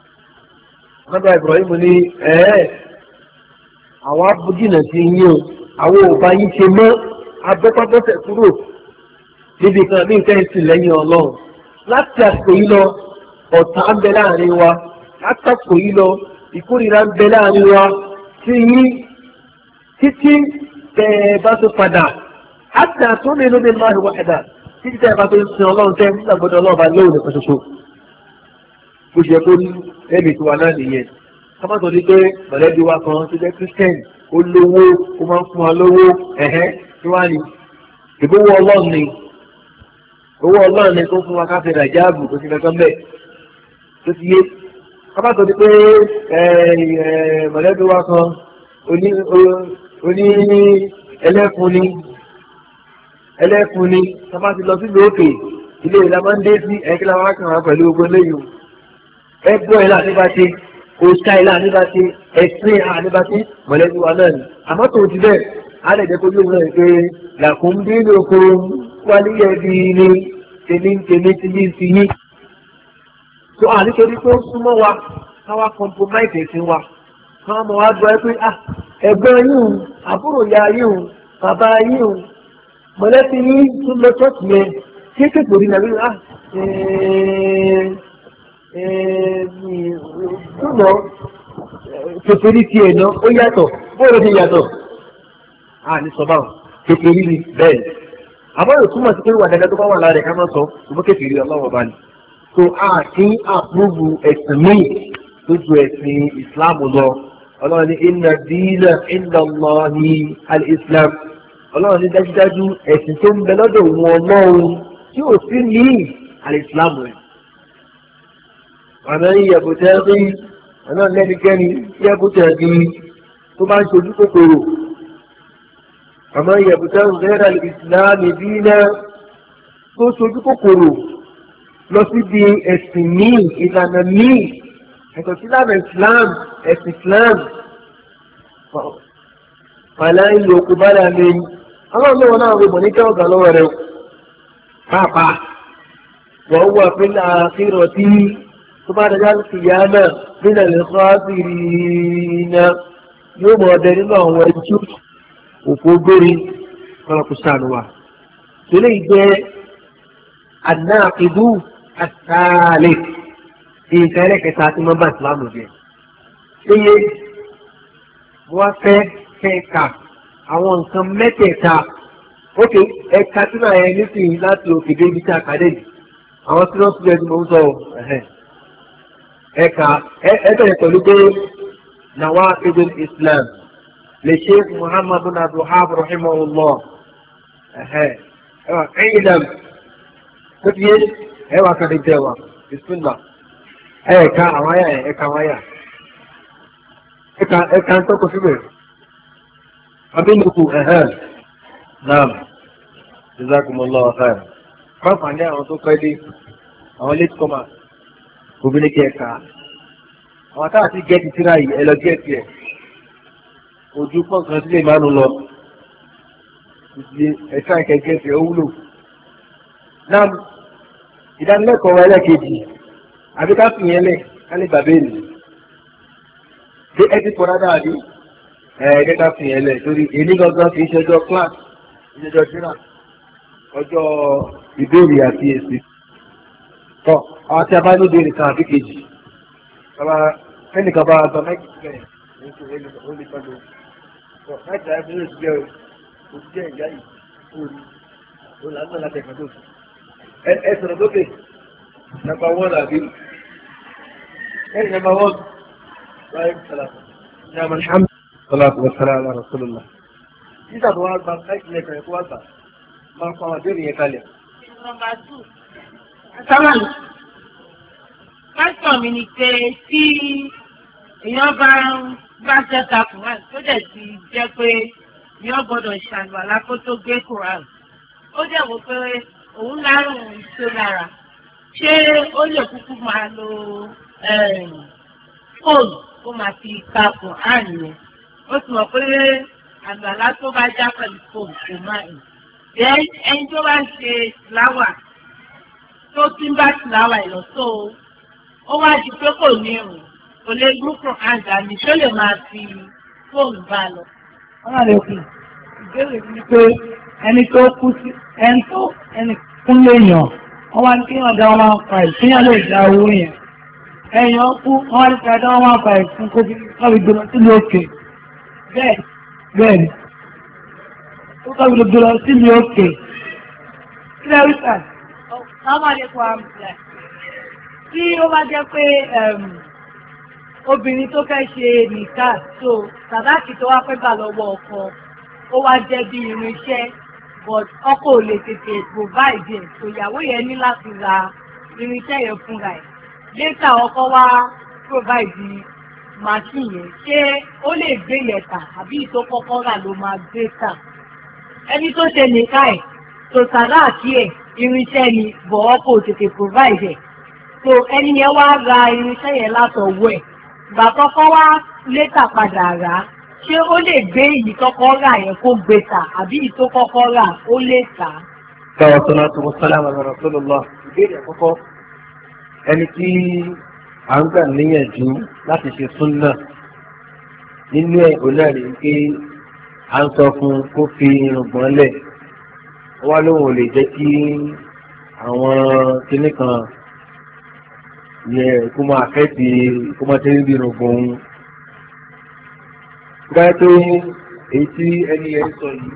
Nàbà Ibrahim ní ẹ̀ àwọn abúdínà ti yín o àwọn òbá yín ṣe mọ́ abẹ́pábọ́sẹ̀ kúrò níbi kan ní ìtẹ́sí lẹ́yìn ọlọ́run láti àsìkò yìí lọ ọ̀tá ń bẹ láàrin wa láti àsìkò yìí lọ ìkórìíra ń bẹ láàrin wa sí yín títí tẹ ẹ bá tó padà àti àtúndì ló dé máa wá ẹ̀dá títí tẹ ẹ bá tó ń sin ọlọ́run tẹ nígbà gbọdọ̀ ọlọ́run bá lóhùn nìkan ṣoṣo bó ṣe kó ní ẹ̀mí tiwa náà nìyẹn kámátọ̀ ní pé mọ̀lẹ́bí wa kan tó jẹ́ christian ó lówó ó máa ń fún wa lówó ẹ̀hẹ́ tí wàá ní ìbówó ọlọ́run ni owó ọlọ́run ni tó fún wa káfíń ràjáàbù tó ti fẹ́ kán bẹ́ẹ̀ tó ti yé kábàtọ̀ di pé mọ̀lẹ́bí wa kan oní ẹlẹ́fun ni ẹlẹ́fun ni sábà ti lọ sílùú òkè ilé ìlà máa ń dé sí ẹ̀kí làwọn akàn wá pẹ̀lú ogun lẹ́yìn ẹgbọ́n ìlà níbàtí òṣà ìlà níbàtí ẹ̀sìn ìlà níbàtí mọ̀lẹ́bí wa náà ni àmọ́ tó ti bẹ́ẹ̀ á lè jẹ́ kó yóò náà pé làkùn bí lóko wálé ẹbí ni tèmi tèmi ti yí ti yí. So à nítorí pé ó súnmọ́ wa káwá compromise ẹ̀sìn wa káwọn ọmọ wa gbọ́ ẹ pé ah ẹ̀gbọ́n yín àbúrò ya yín bàbá yín mọ̀lẹ́bí yín tún lọ ṣọ́ọ̀ṣì yẹn kéékèèké orí nàbí ah túnbọ̀ kékeré tiẹ̀ náà ó yàtọ̀ bóyá ti yàtọ̀ à ní sọ báwọn kékeré ni bẹ́ẹ̀ àbọ̀ yóò túmọ̀ sí pé wà dáadáa tó bá wà lára ẹ̀ ká má sọ ṣùgbọ́n kékeré ọlọ́wọ́ bá ní. So a kì í àpúrúvù ẹ̀sìn míì tó ju ẹ̀sìn Islam lọ. Ọlọ́run ní inna dina inda Allahi al-Islam. Ọlọ́run ní dájúdájú ẹ̀sìn tó ń bẹ lọ́dọ̀ wọn Ọlọ́run tí ò sí ní al-Islam rẹ̀. Àmọ́ ìyẹ̀bùtẹ́ rí ọ̀nà lẹ́nikẹ́ni ìyẹ̀bùtẹ́ rí tó bá ń ṣojú kòkòrò. Àmọ́ ìyẹ̀bùtẹ́ ghayra al-Islam dina tó ṣojú kòkòrò lọ síbi ẹ̀sìn míì ìlànà míì ẹ̀tọ́ sí ìlànà Islam ẹ̀sìn Islam fàlà ìlú òkú bá dà mí ọlọ́run lọ́wọ́ náà wọ́n mọ̀ ní kẹ́ ọ̀gá lọ́wọ́ rẹ̀ pàápàá wọ́n wà fún àkírọ̀ tí tó bá dájá sí ìyá náà nílẹ̀ lè kọ́ àṣírí iná yóò mọ̀ ọdẹ nínú àwọn ẹjú òkú gbére kọ́lọ́kù sànù wa. Tòlẹ́ ìjẹ́ àdáàkìdú àtàlẹ̀ ìfẹ́rẹ́ kẹta tí wọ́n bá ìsìlámù jẹ. Ṣéyé wọ́n fẹ́ kẹ́ẹ̀ka àwọn nǹkan mẹ́tẹ̀ẹ̀ta. Ókè ẹ̀ka tí náà yẹn nísìnyí láti òkè dé ibi tí a kàdé yìí. Àwọn tí wọ́n ti lẹ́nu mọ̀ ń sọ ẹ̀ka ẹ̀bẹ̀rẹ̀ pẹ̀lú pé nawaqid al-Islam lè Sheikh Muhammad bin Abdul Wahhab rahimahullah. Ẹ̀yìn dàm. Kókìyé ẹwà kan ní tẹ́wà, bisimilá. ẹ̀ẹ̀ka àwọn àyà ẹ̀ẹ̀ka àwọn àyà ẹ̀ẹ̀ka ẹ̀ẹ̀ka ń tọ́kọ síbẹ̀ abínukù ẹ̀hẹ́n náà jazakumullahu khair fáfà ní àwọn tó pẹ́ dé àwọn late comers obìnrin kí ẹ̀ka àwọn táà ti gẹ́ẹ̀tì tíra yìí ẹ lọ gẹ́ẹ̀tì ẹ̀ ojú pọ̀nkan sílé ìmánu lọ ẹ̀ka ìkẹ́gẹ́ẹ̀tì ẹ̀ ó wúlò náà ìdánilẹ́kọ̀ọ́ ẹlẹ́kejì àbí ká fìyẹn lẹ̀ ká lè bàbá èlì ṣé ẹ ti pọ̀ dáadáa bí ẹ̀ẹ́dẹ́ ká fìyẹn lẹ̀ torí èyí gangan kì í ṣe ọjọ́ class ìṣẹ́jọ́ síra ọjọ́ ìbéèrè àti èsì. tọ́ àwọn tí a bá ní ìbéèrè kan àbí kejì ẹnìkan bá gba máìkì sílẹ̀ ní kò lè ó lè tọ́jú tọ́ máìkì láti ní oṣù jẹ́ oṣù jẹ́ ìyá yìí orí olùlànà láti ẹ̀ka tó ẹ sọ̀rọ̀ lókè nàmbà wọ́n àbí ẹ nàmbà wọ́n wáyé sàlá ní àmà hàmì sàlá wa sàlá ala rasulillah nígbà tó wá gba máìkì lẹ́kọ̀ọ́ ẹ̀kọ́ wá gbà máa fa àwọn àdéhùn yẹn kalẹ̀. Nọ́mbà two. Àtàwọn pásítọ̀ mi ni pé tí èèyàn bá ń bá ṣẹ́ta Quran tó dẹ̀ ti jẹ́ pé èèyàn gbọ́dọ̀ ṣàlùwàlá kó tó gbé Quran. Ó dẹ̀ wò pé òun lárùn ìṣó lára. Ṣé ó lè kúkú máa lo fóònù kó máa fi ka Quran yẹn? Ó ti mọ̀ pé àlùwàlá tó bá já pẹ̀lú fóònù kò máa ń. Then ẹni tó bá ń ṣe tìláwà tó ti ń bá tìláwà ẹ̀ lọ tó ó wá di pé kò ní ìrùn kò lè gúrúkù àǹdà ní tó lè máa fi fóònù bá lọ. wọ́n á lè kù ìbéèrè mi pé ẹni tó kú sí ẹni tó ẹni kún léèyàn wọ́n wá ní kí wọ́n dá wọn máa fa ìpínyà lè dá owó yẹn ẹ̀yàn kú wọ́n wá ní kí wọ́n dá wọn máa fa ìfún kó fi kọ́bi gbé lọ sílùú òkè bẹ́ẹ̀ bẹ́ẹ̀ ni ó kọ́bi gbé lọ sílùú òkè sílẹ̀ wípé Àwọn àlekún àmì tí ó bá jẹ́ pé obìnrin tó fẹ́ ṣe nìkà tó sàdáàkì tó wá fẹ́ gbà lọ́wọ́ ọkọ ó wá jẹ́ bí irinṣẹ́ but ọkọ ò lè tètè provide ẹ̀ tó ìyàwó yẹn ní láti ra irinṣẹ́ yẹn fúnra ẹ̀ later ọkọ wá provide machine yẹn ṣé ó lè gbé yẹn tà àbí ìtò kọ́kọ́ rà ló máa gbé tà ẹni tó ṣe nìkà ẹ̀ tó sàdáàkì ẹ̀ irinṣẹ́ ni bọ̀ ọkọ ò tètè provide ẹ̀ so ẹni yẹn wá ra irinṣẹ́ yẹn látọwọ́ ẹ̀ ìgbà kọ́kọ́ wá létà padà rà á ṣé ó lè gbé èyí kọ́kọ́ rà yẹn kó gbé tà àbí èyí tó kọ́kọ́ rà ó lè tà. Sọ̀rọ̀ sọ́nà tó sálámà lọ́rọ̀ tó lọ lọ. Ìbéèrè àkọ́kọ́ ẹni tí à ń gbà níyànjú láti ṣe súnnà nínú ẹ̀ òun náà rèé pé à ń sọ fún kó fi irùngbọ̀n lẹ̀ wá lóun ò lè jẹ́ kí àwọn kinní kan yẹ kó máa fẹ́ ti kó máa tẹ́lẹ̀ bí irùngbọ̀n òun. Gbáyé pé èyí tí ẹni yẹn sọ yìí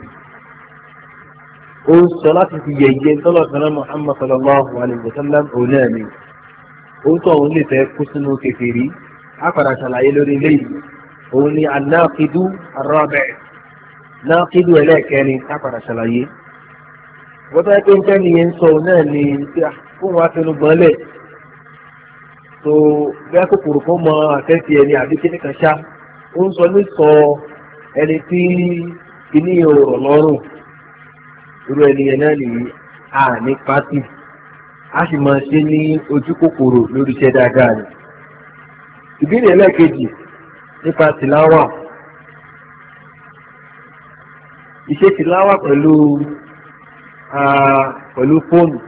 ó ń sọ láti fi yẹ̀yẹ́ tọ́lọ̀tọ́lá Muhammad sallallahu alayhi wa sallam òun náà ni ó tọ́ òun lè fẹ́ kú sínú kèfèrí á padà ṣàlàyé lórí eléyìí òun ni anáàkidú ar-rabi' náàkidú ẹlẹ́ẹ̀kẹrin á padà ṣàlàyé. wọ́n tọ́ pé nǹkan ni yẹn sọ òun náà ni fún wa fẹnu gbọ́nlẹ̀ tó bẹ́ẹ̀ kòkòrò kan mọ àtẹ́sí ẹni àbí kíní kan ṣá ó ń sọ ní sọ ẹni tí kíní ọ̀rọ̀ lọ́rùn irú ẹni yẹn náà nìyí a ní pátì a sì máa ṣe ní ojú kòkòrò lórí iṣẹ́ dáadáa ni. ìbéèrè ẹlẹ́ẹ̀kejì nípa tìláwà iṣẹ́ tìláwà pẹ̀lú pẹ̀lú fóònù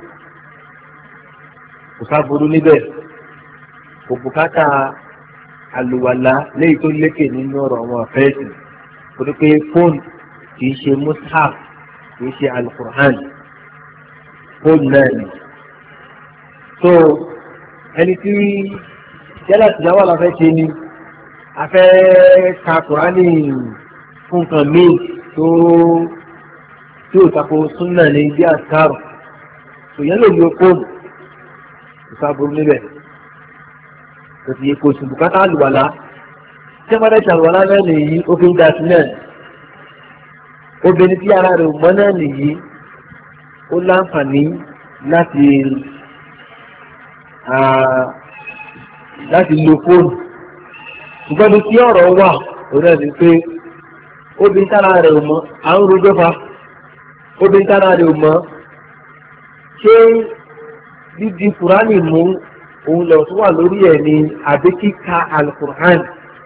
kò sáburú níbẹ̀ kò bùkátà àlùwàlá léyìí tó lékè nínú ọ̀rọ̀ àwọn àfẹ́sì torí pé fóònù kì í ṣe mushaf kì í ṣe alukur'an fóònù náà ni. so ẹni tí yálà tìjáwá la fẹ́ ṣe ni a fẹ́ ka kùránì fún nǹkan míì tó tí ò tako súnà ní bí àṣàrò so yẹn lè lo fóònù kò sáburú níbẹ̀ kò sì yẹ kó sì bùkátà àlùwàlá tí wọ́n bá dẹ̀ ṣàlùwàlá náà nìyí ó fi ń da sí náà obìnrin tí ara rẹ̀ mọ́ náà nìyí ó láǹfààní láti láti lo fóònù ṣùgbọ́n ní tí ọ̀rọ̀ wà òun náà ni pé obìnrin tára rẹ̀ ò mọ́ àwọn rojọ́fà obìnrin tára rẹ̀ ò mọ́ ṣé dídi kùránì mú òun lọ tó wà lórí ẹ̀ ní àbí kíka alukur'an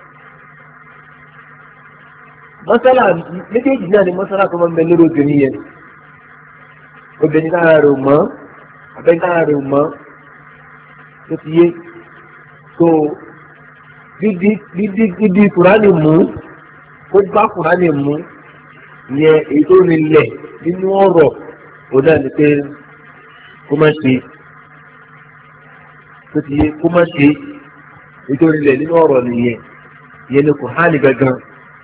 mọ́sálà méjèèjì náà ni mọ́sálà tó máa ń bẹ lórí obìnrin yẹn obìnrin tára rẹ̀ ò mọ́ abẹ́ni tára rẹ̀ ò mọ́ tó ti yé so dídí dídí dídí kùránì mú ó gbá kùránì mú yẹn èyí tó rinlẹ̀ nínú ọ̀rọ̀ òun náà ni pé kó má ṣe tó ti yé kó má ṣe èyí tó rinlẹ̀ nínú ọ̀rọ̀ nìyẹn yẹn ni kùránì gangan.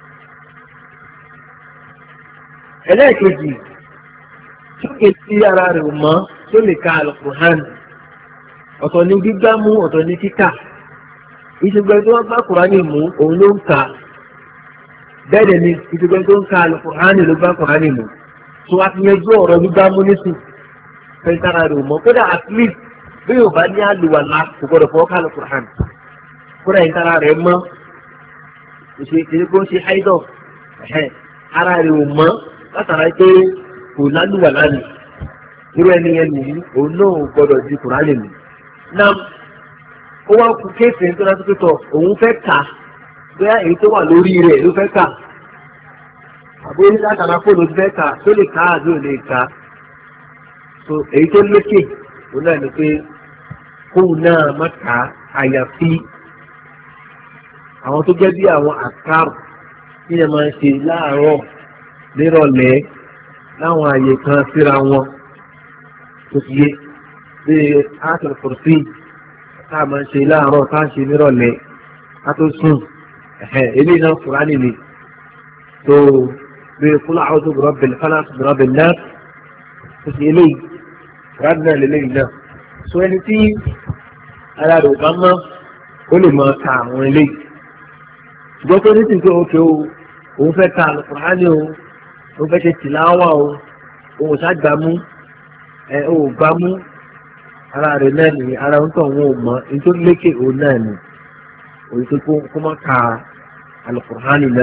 ẹlẹ́ẹ̀kejì tó ké sí ara rẹ̀ ò mọ́ tó lè ka àlùkùránì ọ̀tọ̀ ní gbígbámú ọ̀tọ̀ ní kíkà ìṣègbè tó wọ́n gbá kùránì mú òun ló ń kà bẹ́ẹ̀ ni ìṣègbè tó ń ka àlùkùránì ló gbá kùránì mú tó wá ti yanjú ọ̀rọ̀ gbígbámú nísìn fẹ́ntara rẹ̀ ò mọ́ kódà at least bí yóò bá ní àlùwàlá kò gbọdọ̀ fọwọ́ ká àlùkùránì kódà ìtara rẹ̀ mọ́ ìṣègbè tó ń ṣe haidọ̀ ara rẹ̀ ò mọ́ látara pé kò lálùwàlá ni irú ẹni yẹn nìyí òun náà gbọdọ̀ di kùránì mú náà ó wá kú kéèsì tó dájú pé tọ òun fẹ́ kà bóyá èyí tó wà lórí rẹ̀ ló fẹ́ kà àbó ní látara fóònù tó fẹ́ kà tó lè kà àbí ò lè kà so èyí tó lékè òun náà ni pé kóun náà má kà àyàfi àwọn tó jẹ́ bí àwọn àkàrò tí ẹ máa ń ṣe láàárọ̀ nírọ̀lẹ́ láwọn àyè kan síra wọn tó ti yé bí àtúntò kùrùsì tá a máa ń ṣe láàárọ̀ tá a ń ṣe nírọ̀lẹ́ ká tó sùn eléyìí náà Kùránì ni tó bí qul a'udhu bi rabbil falaq bi rabbin nas tó ti eléyìí Kùránì náà lélẹ́yìí náà so ẹni tí ara rẹ̀ ò bá mọ́ ó lè máa ka àwọn eléyìí ṣùgbọ́n tó ní sìn pé òkè o òun fẹ́ ka Kùránì o òun fẹ́ ṣe tìláwà o òun ò ṣàgbàmú ẹ ò gbàmú ara rẹ̀ náà ni ara ń tọ̀ wọn ò mọ̀ nítorí lékè òun náà ni òun tó kó má ka Al-Qur'ani náà.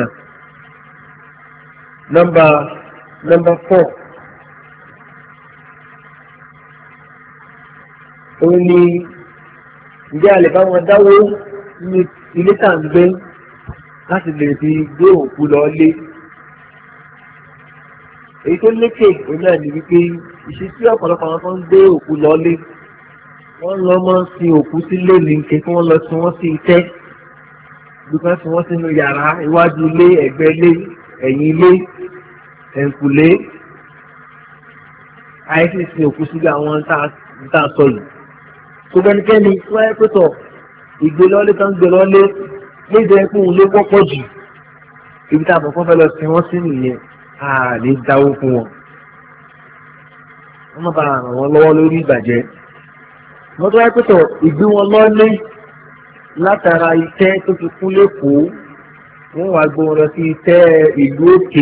nọ́mbà nọ́mbà four òun ni ǹjẹ́ a lè bá wọn dáwó ní ilé tá à ń gbé láti lè fi gbé òkú lọ lé. èyí tó lékè òun náà ni wípé ìṣesí ọ̀pọ̀lọpọ̀ àwọn tó ń gbé òkú lọ lé wọ́n lọ mọ́ sin òkú sílé ní ké kí wọ́n lọ sin wọ́n sí itẹ́ dùkọ́ sin wọ́n sínú yàrá iwájú ilé ẹ̀gbẹ́ ilé ẹ̀yìn ilé ẹ̀ǹkùlé àìsí sin òkú sílé àwọn tá a sọ yìí. gbogbo ẹnikẹ́ni tí wọ́n yẹ pé tọ̀ ìgbélọ́lé tó ń gbélọ́lé léde ẹkún ló wọ́pọ̀ jù ibi tá a bọ̀ kọ́ fẹ́ lọ sin wọ́n sí nìyẹn a lè dáwó fún wọn. wọ́n má bàa ràn wọ́n lọ́wọ́ lórí ìbàjẹ́. wọ́n tó wáyé pé tọ̀ ìgbé wọn lọ́lé látara itẹ́ tó fi kún lẹ́kọ̀ọ́ wọ́n wá gbé wọn lọ sí itẹ́ ìlú òkè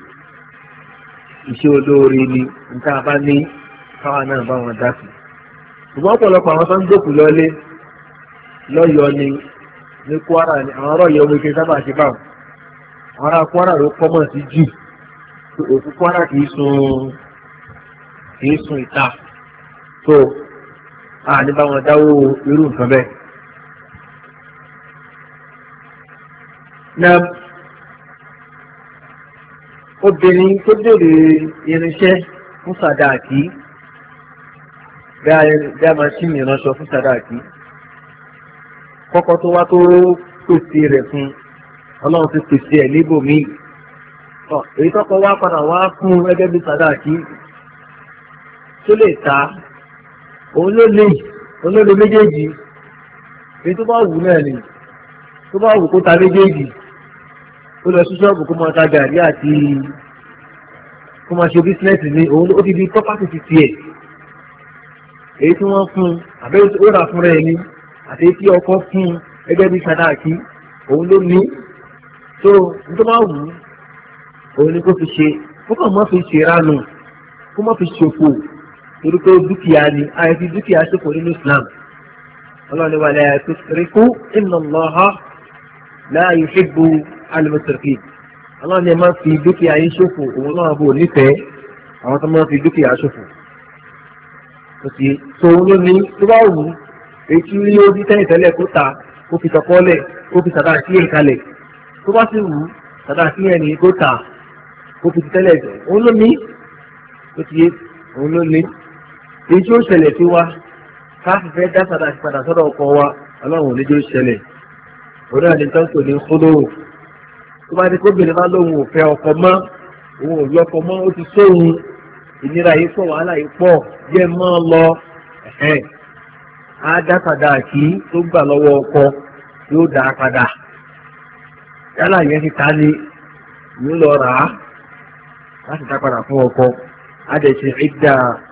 iṣẹ́ olóore ni nǹkan bá ní káwa náà bá wọn dá sí. ṣùgbọ́n ọ̀pọ̀lọpọ̀ àwọn tó ń gbòkú lọ́lé lọ́yọ̀ọ́ ni ní Kwara ni àwọn ọ̀rọ̀ yẹ omi kí n sábà ṣe báwọn àwọn ará Kwara ló kọ́mọ̀ sí jù òkú Kwara kì í sun kì í sun ìta tó a ní bá wọn dáwó irú nǹkan bẹ́ẹ̀. na obìnrin tó béèrè irinṣẹ́ fún sàdáàkì bí a máa ṣí ìránṣọ fún sàdáàkì kọ́kọ́ tó wá tó pèsè rẹ̀ fún ọlọ́run ti pèsè ẹ̀ níbòmíì èyí tọ́kọ wá padà wá fún gẹ́gẹ́ bí sàdáàkì tó lè ta òun ló lè òun ló lè méjèèjì èyí tó bá wù náà ni tó bá wù kó ta méjèèjì ó lọ sí ṣọ́ọ̀bù kó máa ta gàrí àti kó máa ṣe bísínẹ́sì ní òun ó ti di pọ́pátì ti tiẹ̀ èyí tí wọ́n fún un àbẹ́ ó rà fúnra ẹ̀ ní àti tí ọkọ fún un gẹ́gẹ́ bí sàdáàkì òun ló ní tó tó bá wù ú òun ni kó fi ṣe kó kàn má fi ṣe ránu kó má fi ṣòfò torí pé dúkìá ni àìfi dúkìá ṣòfò nínú Islam ọlọ́run ní wala tusrifu inna Allaha la yuhibbu al-musrifin ọlọ́run ní ẹ máa fi dúkìá yín ṣòfò òun náà bò nífẹ̀ẹ́ àwọn tó máa fi dúkìá ṣòfò. òsì tó ń lóní tó bá wù ú èyí tí ó di tẹ́lẹ̀ tẹ́lẹ̀ kó ta kó fi tọkọ́lẹ̀ kó fi sàdá sí ìkalẹ̀ tó bá sì wù ú sàdá sí ẹni kó ta kó fi tẹ́lẹ̀ òun ló ní ó ti yé òun ló ní èyí tí ó ṣẹlẹ̀ sí wa káàfin fẹ́ dá sàdá sí padà sọ́dọ̀ ọkọ wa ọlọ́run ò ní jẹ́ ó ṣẹlẹ̀ òun náà ní tọ́sí òní kólóró tó bá di kóbìnrin bá lóun ò fẹ́ ọkọ mọ́ òun ò lọ́kọ mọ́ ó ti sóhun ìnira yìí pọ̀ wàhálà yìí pọ̀ jẹ́ mọ́ lọ á dá padà kí tó gbà lọ́wọ́ ọkọ yóò dá padà yálà yẹn ti ta ni yóò lọ rà á láti dá padà fún ọkọ á dẹ̀ ṣe ìdá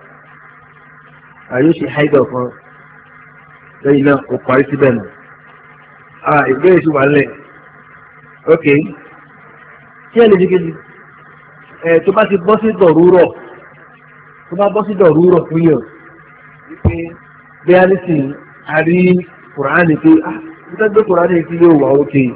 àyè ṣe haidọ̀ kan lẹ́yìn náà kò parí síbẹ̀ nù. ìgbéyìí sí wà lẹ̀ ok tí ẹ lè ṣe kejì ẹ tó bá ti bọ́ sí dọ̀rúrọ̀ tó bá bọ́ sí dọ̀rúrọ̀ fún yàn wípé bí a ní sìn a rí kùránì pé ah nígbà tó kùránì tí yóò wà ókè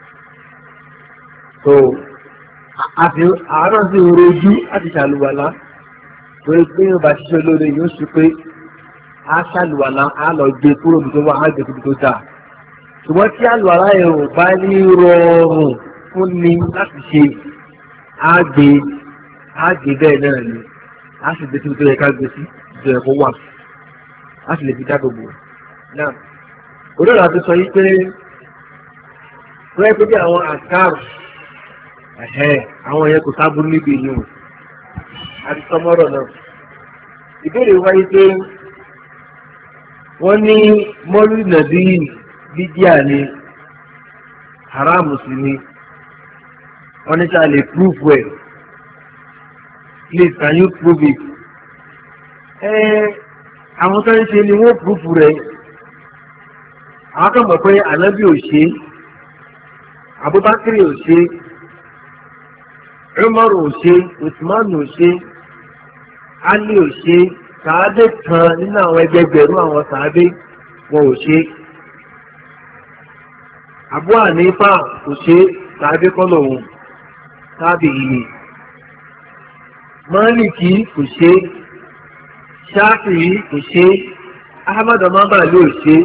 so àárọ̀ sí rojú láti ṣàlùwàlá torí pé yóò bá ṣiṣẹ́ lóore yóò ṣe pé a ṣàlùwàlá a lọ gbé kúrò bí tó wà á gbé kúrò tó dáa ṣùgbọ́n tí àlùwàlá yẹn ò bá ní rọrùn fún ni láti ṣe á gbé á gbé bẹ́ẹ̀ náà ni á sì gbé síbi tó yẹ ká gbé sí ìjọ ẹ̀kọ́ wà á sì lè fi dáàbò bò náà. olóòrò àti sọ yí pé wọ́n yẹ pé bí àwọn àkàrò àwọn yẹn kò sábúrú níbi ìyún àti sọmọ́rọ̀ náà. ìbéèrè wáyé pé wọ́n ní mọ́lú nàbí bídíà ni haramu sí ni wọ́n ní sáà lè prove well please can you prove it? ẹ àwọn tó ń ṣe ni wọ́n prove rẹ̀ àwọn kan mọ̀ pé ànábì ò ṣe Abubakar ò ṣe Umar ò ṣe Usman ò ṣe Ali ò ṣe sàádé kan nínú àwọn ẹgbẹgbẹ̀rún àwọn sàádé wọn ò ṣe Abu Hanifa kò ṣe sàádé kọ́ lòun sábì yìí Málìkì kò ṣe Ṣáfi'í kò ṣe Ahmad Hanbali ò ṣe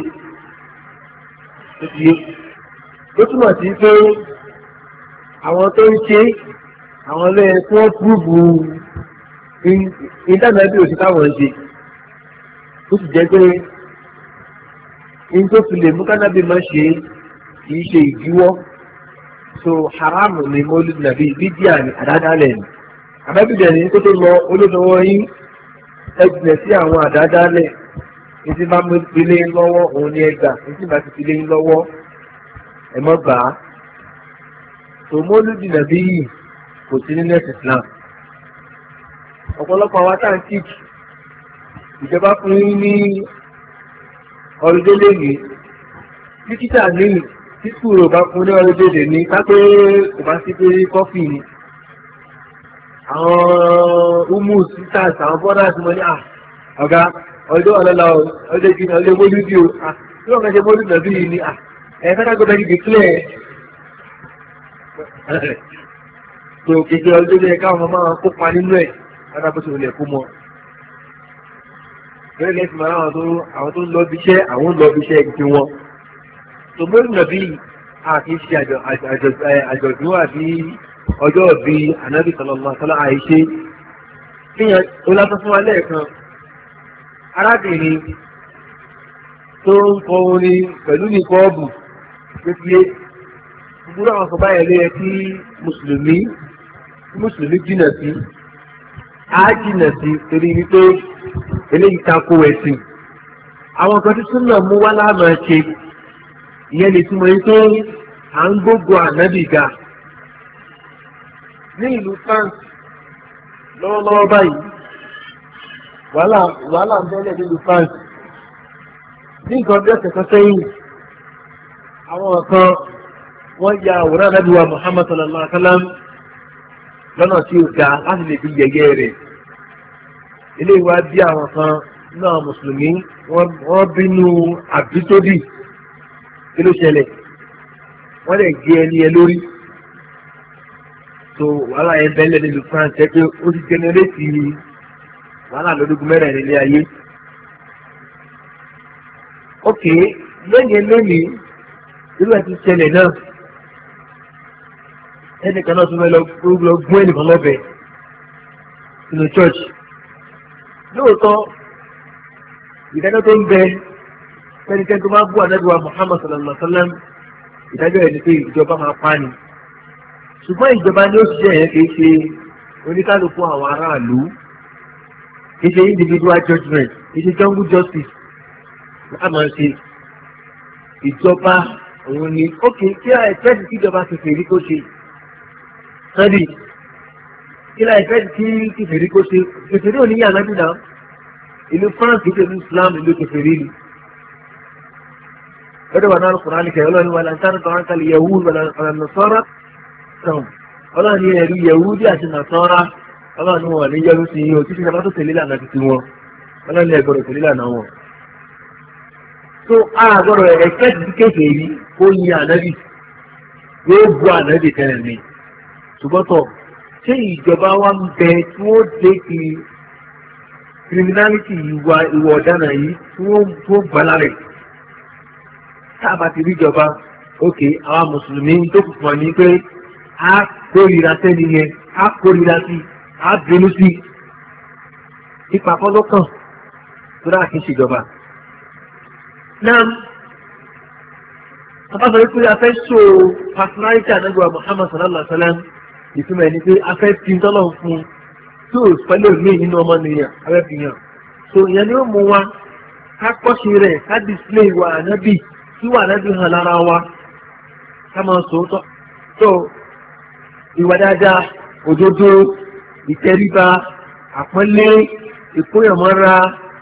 ó túmọ̀ sí pé àwọn tó ń ṣe àwọn lẹ́yìn tí wọ́n púrúbù ìdáná bí òṣì táwọn ń ṣe ó sì jẹ́ pé ní tó fi lè mú kánábì máa ṣe kì í ṣe ìdíwọ́ so haramu ni mọ́lúd nàbí bídíà ní àdádálẹ̀ ni àbábídẹ̀ ní tó tó lọ olódòwò yín ẹgbẹ̀ sí àwọn àdádálẹ̀ ní tí bá mú ilé lọ́wọ́ òun ní ẹgbà ní tí bá ti fi lé lọ́wọ́ ẹ mọ́ gbà á so mọ́lúd nàbí yìí kò sí nínú ẹ̀sìn Islam ọ̀pọ̀lọpọ̀ àwọn àtàǹtìkì ìjọba fún yín ní ọlọ́dẹ lẹ́yìn títà ní títù rò bá fún ní ọlọ́dẹ ní kápẹ́ kò bá sí pé kọ́fì ni àwọn humus sisters àwọn brothers mo ní à ọ̀gá ọjọ́ ọ̀lọ́lá ọjọ́ ìgbìmọ̀ ọjọ́ mọ́lúdì o tí wọ́n kàn ṣe mọ́lúdì nàbí yìí ni à ẹ̀ fẹ́ kágbọ́dọ̀ ní declare tó kékeré ọjọ́ ilé káwọn máa kópa nínú ẹ̀ adábọ́sọ̀ ilẹ̀ kó mọ́. bẹ́ẹ̀ lẹ́sìn máa àwọn tó àwọn tó ń lọ bí iṣẹ́ àwọn ń lọ bí iṣẹ́ ti wọn. tó mọ́lúdì nàbí àti ṣe àjọ̀dún àbí ọjọ́ bí ànábì sallallahu alaihi wasallam àìṣe kíyàn ó lásán fún wa lẹ́ẹ̀kan arábìnrin tó ń kọ orin pẹ̀lú ní kọ́ọ̀bù kékeré gbogbo àwọn ọ̀sán báyẹn ló yẹ kí mùsùlùmí mùsùlùmí jìnà sí á jìnà sí torí wípé eléyìí tako ẹ̀sìn àwọn kan tí súnà mú wá láàmú ṣe ìyẹn lè túmọ̀ yìí pé à ń gbógun ànábì ga ní ìlú France lọ́wọ́lọ́wọ́ báyìí wàhálà wàhálà ń bẹ́lẹ̀ nílùú France ní nǹkan bí ọ̀sẹ̀ kan sẹ́yìn àwọn kan wọ́n ya àwòrán ànábì wa Muhammad sallallahu alaihi wa sallam lọ́nà tí ó ga láti lè fi yẹ̀yẹ́ rẹ̀ eléyìí wá bí àwọn kan náà mùsùlùmí wọ́n bínú àbítódì kí ló ṣẹlẹ̀ wọ́n lè gé ẹni ẹ lórí so wàhálà yẹn bẹ́ẹ̀ nílùú France ẹ pé ó ti jẹnẹrétì wàhálà lódógún mẹ́rin nílé ayé. ok lẹ́yìn lónìí irú ẹ̀ ti ṣẹlẹ̀ náà ẹnìkan náà tún fẹ́ lọ gún ẹnìkan lọ́bẹ̀ nínú church lóòótọ́ ìdájọ́ tó ń bẹ fẹ́nikẹ́ni tó máa bú ànábìwá Muhammad sallallahu alaihi wa sallam ìdájọ́ ẹ̀ ní pé ìjọba máa pa ni ṣùgbọ́n ìjọba ni ó ṣiṣẹ́ yẹn kì í ṣe oníkálukú àwọn aráàlú kì í ṣe individual judgement kì í ṣe jungle justice láàmú ṣe ìjọba òun ni ok kí a ẹ̀fẹ́ tí ìjọba ti fèrè kó ṣe sọ́dí kí a ẹ̀fẹ́ tí ti fèrè kó ṣe fèrè ò ní yà nábì náà ìlú France kì í ṣe ìlú Islam ìlú kẹfẹ́rẹ́ ni. lọ́dọ̀ wà náà Kùránì nìkẹ́ ọlọ́run wà láǹtà nípa wọn kálí Yahud wà Nasara tán ọlọ́run ní ẹ̀rí Yahudi àti Nasara ọlọ́run wọn ní yẹrù sí yín o títí sábà tó tẹ̀lé lànà títí wọn ọlọ́run ní ẹ̀gbọ́dọ̀ tẹ̀lé lànà wọn. so a gbọ́dọ̀ ẹ̀kẹ́ ti kéèké yìí kó yin ànábì yóò bu ànábì tẹ́lẹ̀ mi ṣùgbọ́n tọ̀ ṣé ìjọba wa ń bẹ tí wọ́n dé kí criminality ìwà ìwà ọ̀daràn yìí tí wọ́n gbà lára ẹ̀ tá a bá ti rí ìjọba ok àwọn mùsùlùmí tó kù fún ọ ní pé a kórìíra sẹ́ni yẹn a kórìíra sí a bínú sí ipa kọ́lọ́kàn tó dáa kí n ṣèjọba. náà abáfẹ́ wípé a fẹ́ so personality ànágbà Muhammad sallallahu alaihi wa sallam ìtumọ̀ ẹni pé a fẹ́ fi tọ́lọ̀ fún un tí ò pẹ́lú mi nínú ọmọ nìyàn abẹ́fìyàn so ìyẹn ni ó mú wa ká kọ́ṣe rẹ̀ ká display wa ànábì tí wà ànábì hàn lára wa ká máa sọ tọ́ tó ìwà dáadáa òdodo ìtẹríba àpọ́nlé ìkóyàmọ́ra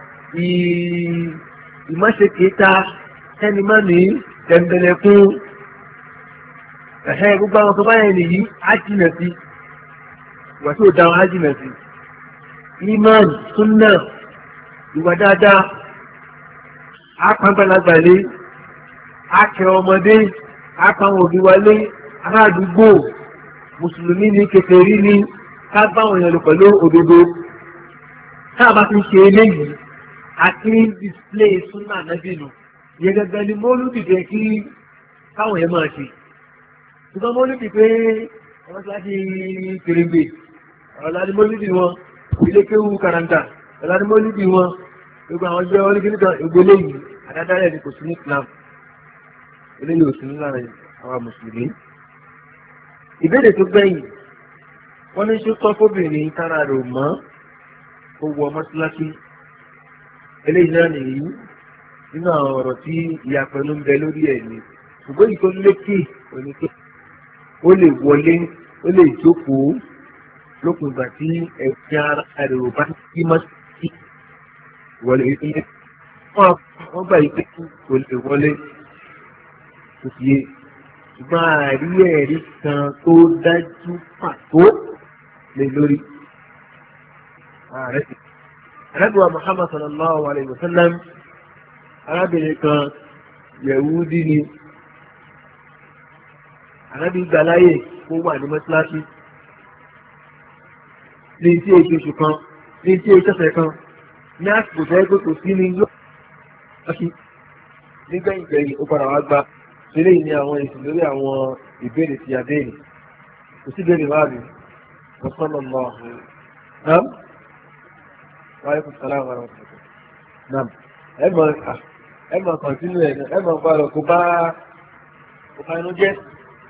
ìmọ̀ṣekèéta ẹnìmọ́ni tẹ̀m̀bẹ̀lẹ̀kún ẹ̀hẹ́ gbogbo àwọn tó bá yẹn nìyí á jìnà sí ìwà tí ò dáhùn á jìnà sí imán súnà ìwà dáadáa á pàǹpàlagbà lé á kẹ ọmọdé á pàwọn òbí wa lé ará àdúgbò mùsùlùmí ní kèfèrí ní ká bá àwọn èèyàn lò pẹ̀lú òdodo tá a bá ti ń ṣe eléyìí àti display súnà nábì nù yẹ gẹ́gẹ́ ni mọ́lúdì jẹ́ kí káwọn yẹn máa ṣe ṣùgbọ́n mọ́lúdì pé wọ́n ti láti kèrègbè ọ̀la ni mọ́lúdì wọn ilé kéwú karanta ọ̀la ni mọ́lúdì wọn gbogbo àwọn jẹ́ oríkì nígbà gbogbo eléyìí àdádálẹ̀ ni kò sí ní Islam eléyìí ò sí ní lára àwọn mùsùlùmí. ìbéèrè tó gbẹ̀yìn wọ́n ní ṣó tọ́ fóbìnrin tára rò mọ́ ó wọ mọ́síláṣí eléyìí náà nìyí nínú àwọn ọ̀rọ̀ tí ìyàpẹ̀lú ń bẹ lórí ẹ̀ ni ṣùgbọ́n èyí tó lékè òní pé ó lè wọlé ó lè jókòó lópin ìgbà tí ẹ̀sìn ara rẹ̀ ò bá kí mọ́ sí wọlé ilé wọ́n gbà yí pé kò lè wọlé kò sí yé ṣùgbọ́n àrí ẹ̀rí kan tó dájú pàtó lè lórí ààrẹ sí. Ànábì Muhammad sallallahu alayhi wa sallam arábìnrin kan Yẹ̀wúdí ni ànábì gbà láyè kó wà ní mọ́tíláṣí ní tí èyí oṣù kan ní tí èyí tẹ̀sẹ̀ kan ní àsìkò tẹ́ pé kò sí ní yóò lọ́sí nígbẹ̀yìn gbẹ̀yìn ó padà wá gba sílẹ̀ ní àwọn èsì lórí àwọn ìbéèrè tí a béèrè kò sí béèrè wá rí wọ́n sọ́nà lọ nam wáyé kò sálà wà lọ́wọ́ nam ẹ mọ̀ ẹ mọ̀ kọ̀ntínú ẹ̀ ẹ mọ̀ bá lọ kó bá kó bá inú jẹ́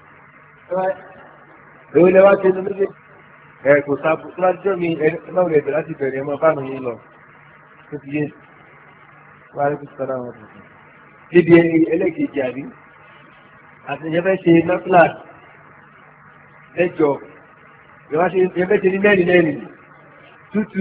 èwo lẹ wá ṣe inú méjèèjì ẹ kò sábò tó láti jọ́ mi ẹ náà lè bẹ̀rẹ̀ láti bẹ̀rẹ̀ ẹ mọ̀ bá mi yín lọ tó ti yé wáyé kò sálà wà lọ́wọ́ níbi ẹlẹ́kejì àbí àti ìyẹ́fẹ́ ṣe nọ́fìlà ẹjọ́ ìyẹ́fẹ́ ṣe ní mẹ́rin mẹ́rin tútù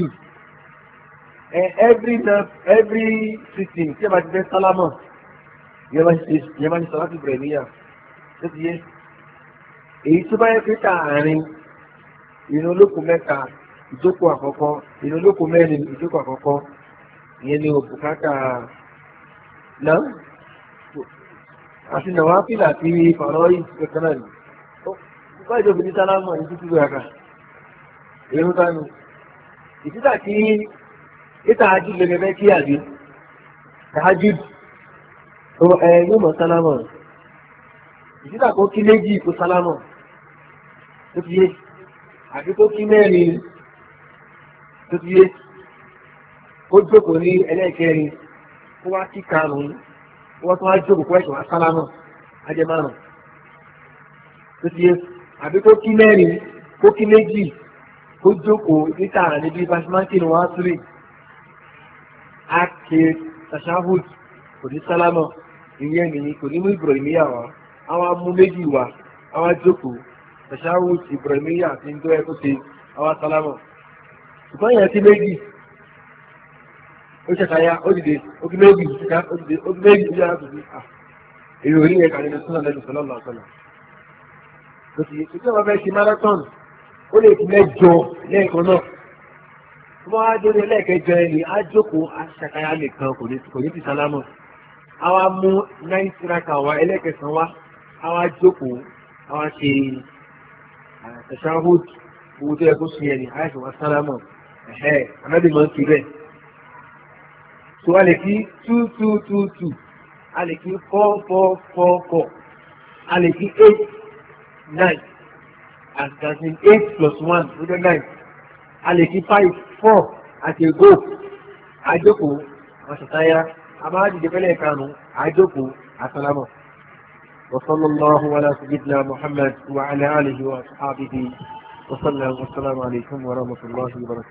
every every sitting tí ẹ bá ti fẹ́ sálámọ̀ ìyẹ́ máa ń sọ láti bẹ̀rẹ̀ níyà tó ti yé èyí tó bá yẹ pé káàárín ìrun olóko mẹ́ta ìjókòó àkọ́kọ́ ìrun olóko mẹ́rin ìjókòó àkọ́kọ́ ìyẹn ni òbúkátà náà àti nàwáfíìlì àti fàrọ́ọ̀yì kankan náà ni báyìí tó fi ní sálámù ní títí lóra kan èrò tánu ìtítà tí ìta ajú lẹ́gbẹ̀ẹ́ kí àbí tàájú ẹ yóò mọ̀ sálámù ìtítà kó kí méjì kó sálámù tó fi yé àti tó kí mẹ́rin tó fi yé ó jókòó ní ẹlẹ́ẹ̀kẹrin kó wá kí karùn-ún wọ́n tún wá jókòó kó ẹ̀ṣọ́ wá sálámù ajẹ́ márùn-ún tó fi yé àbí kó kí mẹ́rin kó kí méjì kó jókòó níta níbi basimanti ni wọ́n á túrì á ké tashahud kò ní sálámù ìyẹn nìyí kò ní mú Ibrahimiyya wá àwọn amú méjì wá àwọn jókòó tashahud Ibrahimiyya àti ndó ẹ kó ṣe àwọn sálámù ṣùgbọ́n yẹn ti méjì ó ṣàkàyà ó dìde ó kí méjì ó dìde ó kí méjì ó yára tó fi à èyí ò rí yẹn kàní ní súnà lẹ́nu sọlọ́ọ̀lá ọ̀sọ́lá ló ti yẹ kí wọ́n fẹ́ ṣe marathon ó lè fi mẹ́jọ lẹ́ẹ̀kan náà wọ́n á dórí ẹlẹ́ẹ̀kẹjọ ẹni á jókòó aṣàkáyà nìkan kò ní kò ní ti sálámù àwa mú náírà tiraka wa ẹlẹ́ẹ̀kẹsàn wa àwa jókòó àwa ṣe tashahud owó tó yẹ kó ṣe ẹni àìsàn wa sálámù ẹ̀hẹ́ anábì máa ń fi bẹ́ẹ̀ so a lè fi two two two two a lè fi four four four four a lè fi eight nine and that means eight plus one ó jẹ́ nine a lè fi five four àti ego àjókòó àṣàtáyà àmáàdìdì fẹ́lẹ̀ karùn-ún àjókòó àsálámù wa sallallahu ala sayyidina Muhammad wa ala alihi wa ashabihi wa sallam wa assalamu alaikum wa rahmatullahi wa barakatuh.